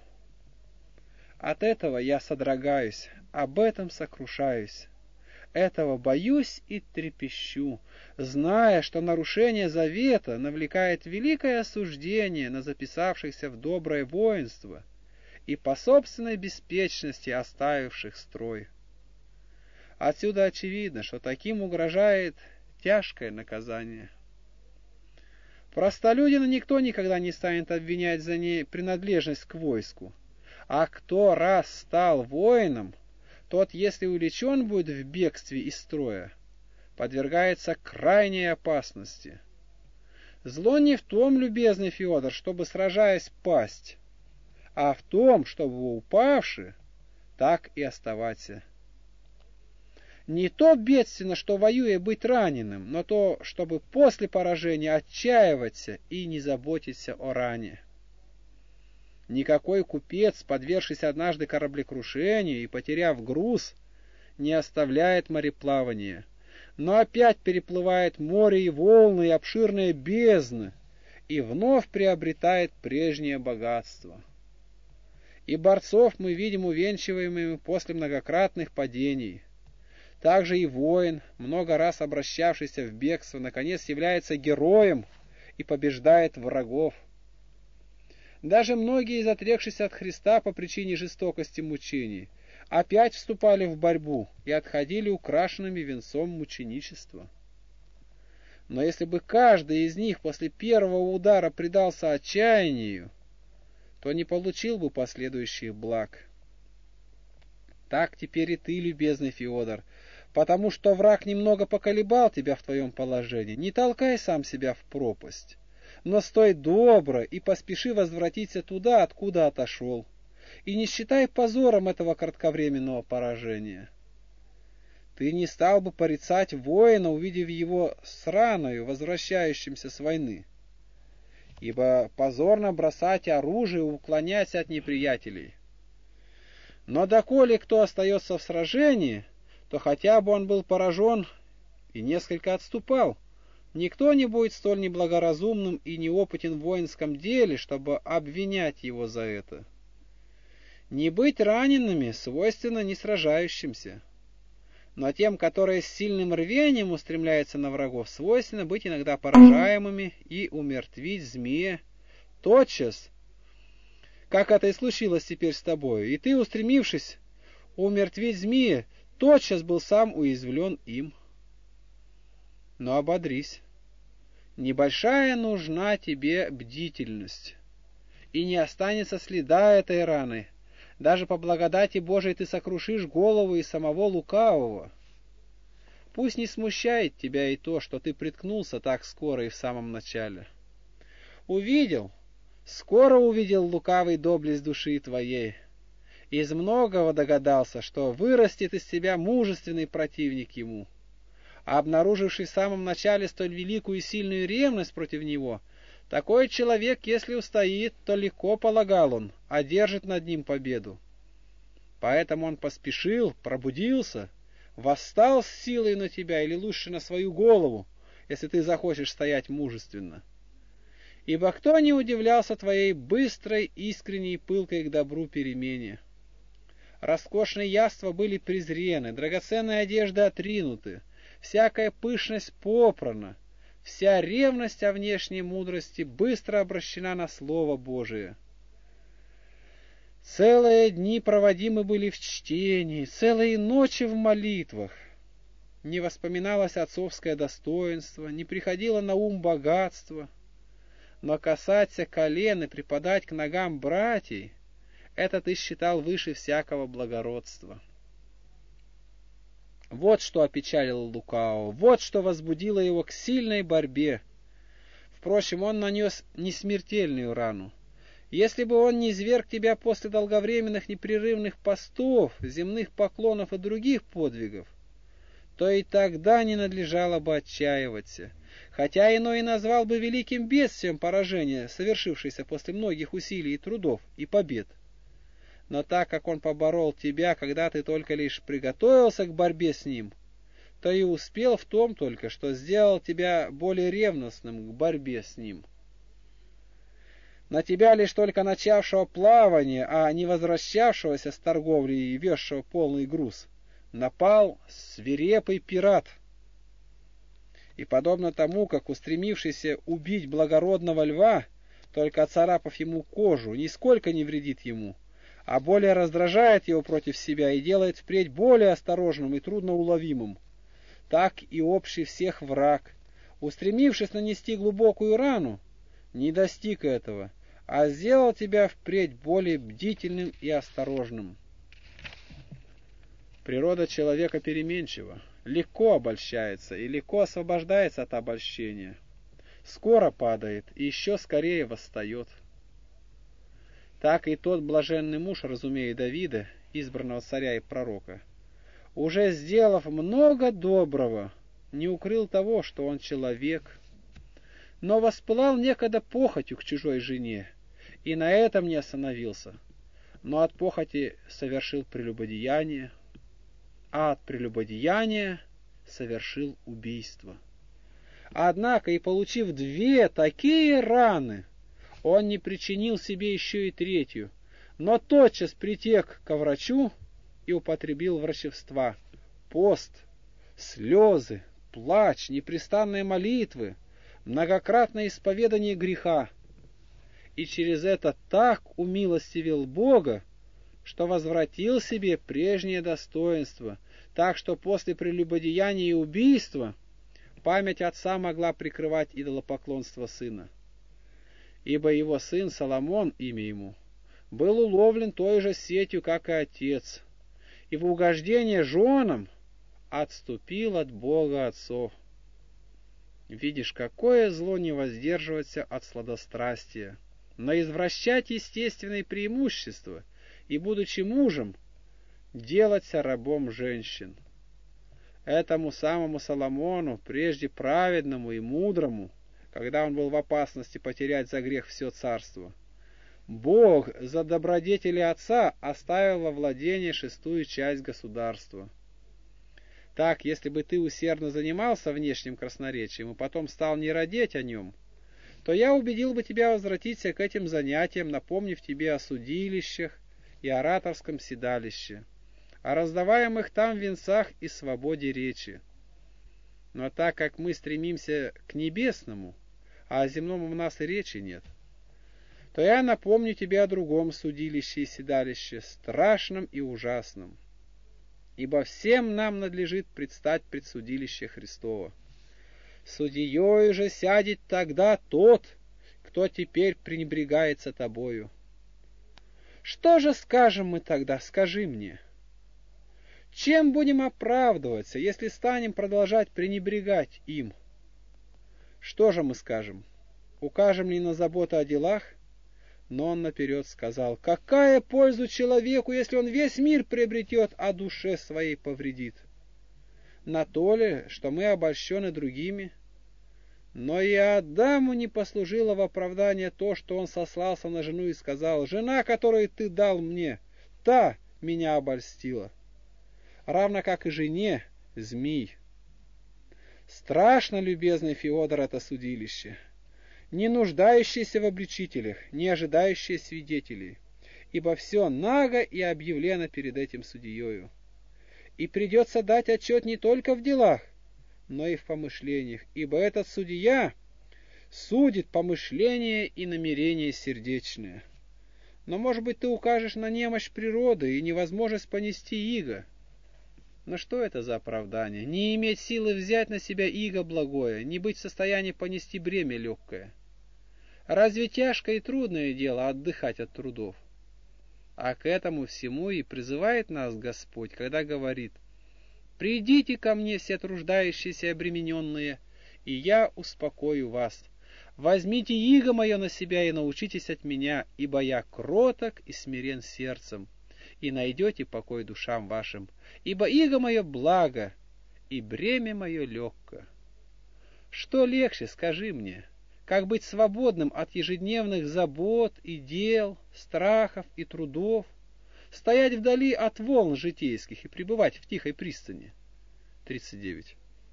От этого я содрогаюсь, об этом сокрушаюсь. Этого боюсь и трепещу, зная, что нарушение завета навлекает великое осуждение на записавшихся в доброе воинство и по собственной беспечности оставивших строй. Отсюда очевидно, что таким угрожает тяжкое наказание. Простолюдина никто никогда не станет обвинять за непринадлежность к войску, а кто раз стал воином, тот, если увлечен будет в бегстве из строя, подвергается крайней опасности. Зло не в том, любезный Феодор, чтобы, сражаясь, пасть, а в том, чтобы, упавши, так и оставаться. Не то бедственно, что воюя быть раненым, но то, чтобы после поражения отчаиваться и не заботиться о ране. Никакой купец, подвергшись однажды кораблекрушению и потеряв груз, не оставляет мореплавания, но опять переплывает море и волны и обширные бездны и вновь приобретает прежнее богатство. И борцов мы видим увенчиваемыми после многократных падений. Также и воин, много раз обращавшийся в бегство, наконец является героем и побеждает врагов. Даже многие из отрекшихся от Христа по причине жестокости мучений опять вступали в борьбу и отходили украшенными венцом мученичества. Но если бы каждый из них после первого удара предался отчаянию, то не получил бы последующих благ. Так теперь и ты, любезный Феодор, потому что враг немного поколебал тебя в твоем положении. Не толкай сам себя в пропасть, но стой добро и поспеши возвратиться туда, откуда отошел, и не считай позором этого кратковременного поражения. Ты не стал бы порицать воина, увидев его с раною, возвращающимся с войны, ибо позорно бросать оружие и уклоняться от неприятелей. Но доколе кто остается в сражении, то хотя бы он был поражен и несколько отступал, никто не будет столь неблагоразумным и неопытен в воинском деле, чтобы обвинять его за это. Не быть ранеными свойственно не сражающимся, но тем, которые с сильным рвением устремляются на врагов, свойственно быть иногда поражаемыми и умертвить змея тотчас, как это и случилось теперь с тобою, и ты, устремившись умертвить змея, тотчас был сам уязвлен им. Но ободрись. Небольшая нужна тебе бдительность, и не останется следа этой раны. Даже по благодати Божией ты сокрушишь голову и самого лукавого. Пусть не смущает тебя и то, что ты приткнулся так скоро и в самом начале. Увидел, скоро увидел лукавый доблесть души твоей. Из многого догадался, что вырастет из тебя мужественный противник ему. А обнаруживший в самом начале столь великую и сильную ревность против него, такой человек, если устоит, то легко, полагал он, одержит над ним победу. Поэтому он поспешил, пробудился, восстал с силой на тебя, или лучше на свою голову, если ты захочешь стоять мужественно. Ибо кто не удивлялся твоей быстрой, искренней и пылкой к добру перемене? Роскошные яства были презрены, драгоценные одежды отринуты, всякая пышность попрана, вся ревность о внешней мудрости быстро обращена на Слово Божие. Целые дни проводимы были в чтении, целые ночи в молитвах. Не воспоминалось отцовское достоинство, не приходило на ум богатство. Но касаться колен и припадать к ногам братьев, это ты считал выше всякого благородства. Вот что опечалило Лукао, вот что возбудило его к сильной борьбе. Впрочем, он нанес не смертельную рану. Если бы он не изверг тебя после долговременных непрерывных постов, земных поклонов и других подвигов, то и тогда не надлежало бы отчаиваться, хотя иной и назвал бы великим бедствием поражение, совершившееся после многих усилий и трудов и побед. Но так как он поборол тебя, когда ты только лишь приготовился к борьбе с ним, то и успел в том только, что сделал тебя более ревностным к борьбе с ним. На тебя лишь только начавшего плавание, а не возвращавшегося с торговли и везшего полный груз, напал свирепый пират. И подобно тому, как устремившийся убить благородного льва, только оцарапав ему кожу, нисколько не вредит ему, а более раздражает его против себя и делает впредь более осторожным и трудноуловимым, так и общий всех враг, устремившись нанести глубокую рану, не достиг этого, а сделал тебя впредь более бдительным и осторожным. Природа человека переменчива, легко обольщается и легко освобождается от обольщения, скоро падает и еще скорее восстает. Так и тот блаженный муж, разумея Давида, избранного царя и пророка, уже сделав много доброго, не укрыл того, что он человек, но воспылал некогда похотью к чужой жене, и на этом не остановился, но от похоти совершил прелюбодеяние, а от прелюбодеяния совершил убийство. Однако и получив две такие раны, он не причинил себе еще и третью, но тотчас притек ко врачу и употребил врачевства, пост, слезы, плач, непрестанные молитвы, многократное исповедание греха, и через это так умилостивил Бога, что возвратил себе прежнее достоинство, так что после прелюбодеяния и убийства память отца могла прикрывать идолопоклонство сына. Ибо его сын Соломон, имя ему, был уловлен той же сетью, как и отец, и в угождение женам отступил от Бога отцов. Видишь, какое зло не воздерживаться от сладострастия, но извращать естественные преимущества и, будучи мужем, делаться рабом женщин. Этому самому Соломону, прежде праведному и мудрому, когда он был в опасности потерять за грех все царство, Бог за добродетели отца оставил во владение шестую часть государства. Так, если бы ты усердно занимался внешним красноречием и потом стал не радеть о нем, то я убедил бы тебя возвратиться к этим занятиям, напомнив тебе о судилищах и ораторском седалище, о раздаваемых там венцах и свободе речи. Но так как мы стремимся к небесному, а о земном у нас и речи нет, то я напомню тебе о другом судилище и седалище, страшном и ужасном. Ибо всем нам надлежит предстать пред судилище Христово. Судьей же сядет тогда тот, кто теперь пренебрегается тобою. Что же скажем мы тогда, скажи мне? Чем будем оправдываться, если станем продолжать пренебрегать им? Что же мы скажем? Укажем ли на заботу о делах? Но он наперед сказал: какая пользу человеку, если он весь мир приобретет, а душе своей повредит? На то ли, что мы обольщены другими? Но и Адаму не послужило в оправдание то, что он сослался на жену и сказал: жена, которую ты дал мне, та меня обольстила. Равно как и жене змей. Страшно, любезный Феодор, это судилище, не нуждающееся в обличителях, не ожидающее свидетелей, ибо все наго и объявлено перед этим судьею. И придется дать отчет не только в делах, но и в помышлениях, ибо этот судья судит помышления и намерения сердечные. Но, может быть, ты укажешь на немощь природы и невозможность понести иго. Но что это за оправдание? Не иметь силы взять на себя иго благое, не быть в состоянии понести бремя легкое. Разве тяжкое и трудное дело отдыхать от трудов? А к этому всему и призывает нас Господь, когда говорит: «Придите ко мне, все труждающиеся и обремененные, и я успокою вас. Возьмите иго мое на себя и научитесь от меня, ибо я кроток и смирен сердцем, и найдете покой душам вашим, ибо иго мое благо, и бремя мое легко». Что легче, скажи мне, как быть свободным от ежедневных забот и дел, страхов и трудов, стоять вдали от волн житейских и пребывать в тихой пристани? тридцать девять.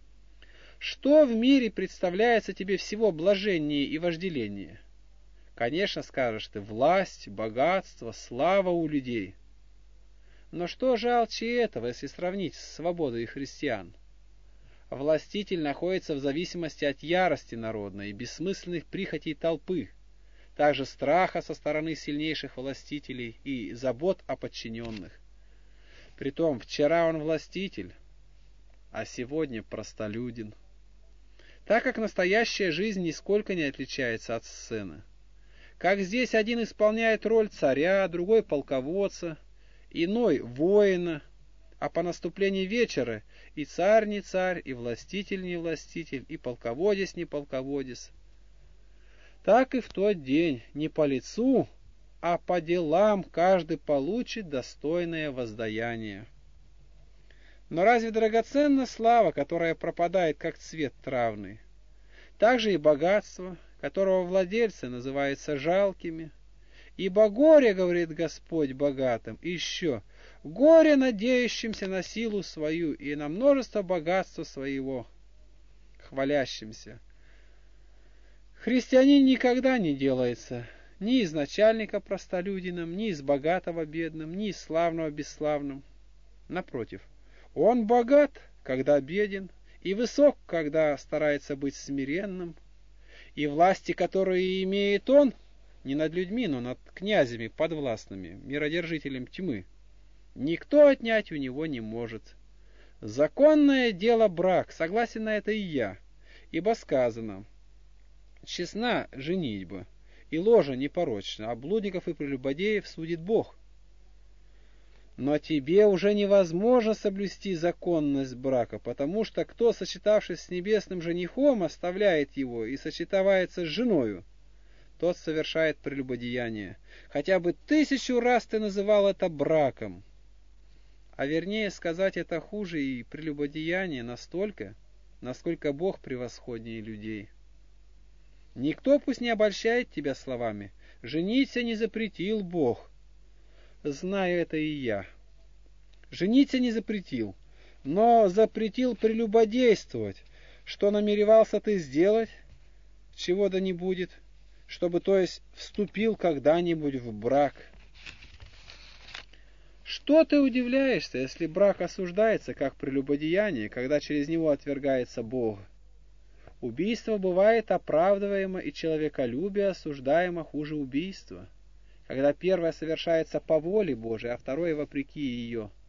Что в мире представляется тебе всего блаженнее и вожделеннее? Конечно, скажешь ты: власть, богатство, слава у людей. Но что жалче этого, если сравнить с свободой христиан? Властитель находится в зависимости от ярости народной и бессмысленных прихотей толпы, также страха со стороны сильнейших властителей и забот о подчиненных. Притом, вчера он властитель, а сегодня простолюдин. Так как настоящая жизнь нисколько не отличается от сцены. Как здесь один исполняет роль царя, другой полководца, иной воина, а по наступлении вечера и царь не царь, и властитель не властитель, и полководец не полководец. Так и в тот день не по лицу, а по делам каждый получит достойное воздаяние. Но разве драгоценна слава, которая пропадает, как цвет травный? Также и богатство, которого владельцы называются жалкими. Ибо горе, говорит Господь богатым, и еще горе надеющимся на силу свою и на множество богатства своего, хвалящимся. Христианин никогда не делается ни из начальника простолюдином, ни из богатого бедным, ни из славного бесславным. Напротив, он богат, когда беден, и высок, когда старается быть смиренным, и власти, которые имеет он, не над людьми, но над князями подвластными, миродержителем тьмы, никто отнять у него не может. Законное дело брак, согласен на это и я, ибо сказано: честна женитьба, и ложа непорочна, а блудников и прелюбодеев судит Бог. Но тебе уже невозможно соблюсти законность брака, потому что кто, сочетавшись с небесным женихом, оставляет его и сочетается с женою, тот совершает прелюбодеяние. Хотя бы тысячу раз ты называл это браком. А вернее сказать, это хуже и прелюбодеяние настолько, насколько Бог превосходнее людей. Никто пусть не обольщает тебя словами: жениться не запретил Бог. Знаю это и я. Жениться не запретил, но запретил прелюбодействовать. Что намеревался ты сделать, чего да не будет, чтобы, то есть, вступил когда-нибудь в брак. Что ты удивляешься, если брак осуждается как прелюбодеяние, когда через него отвергается Бог? Убийство бывает оправдываемо, и человеколюбие осуждаемо хуже убийства, когда первое совершается по воле Божией, а второе вопреки ее.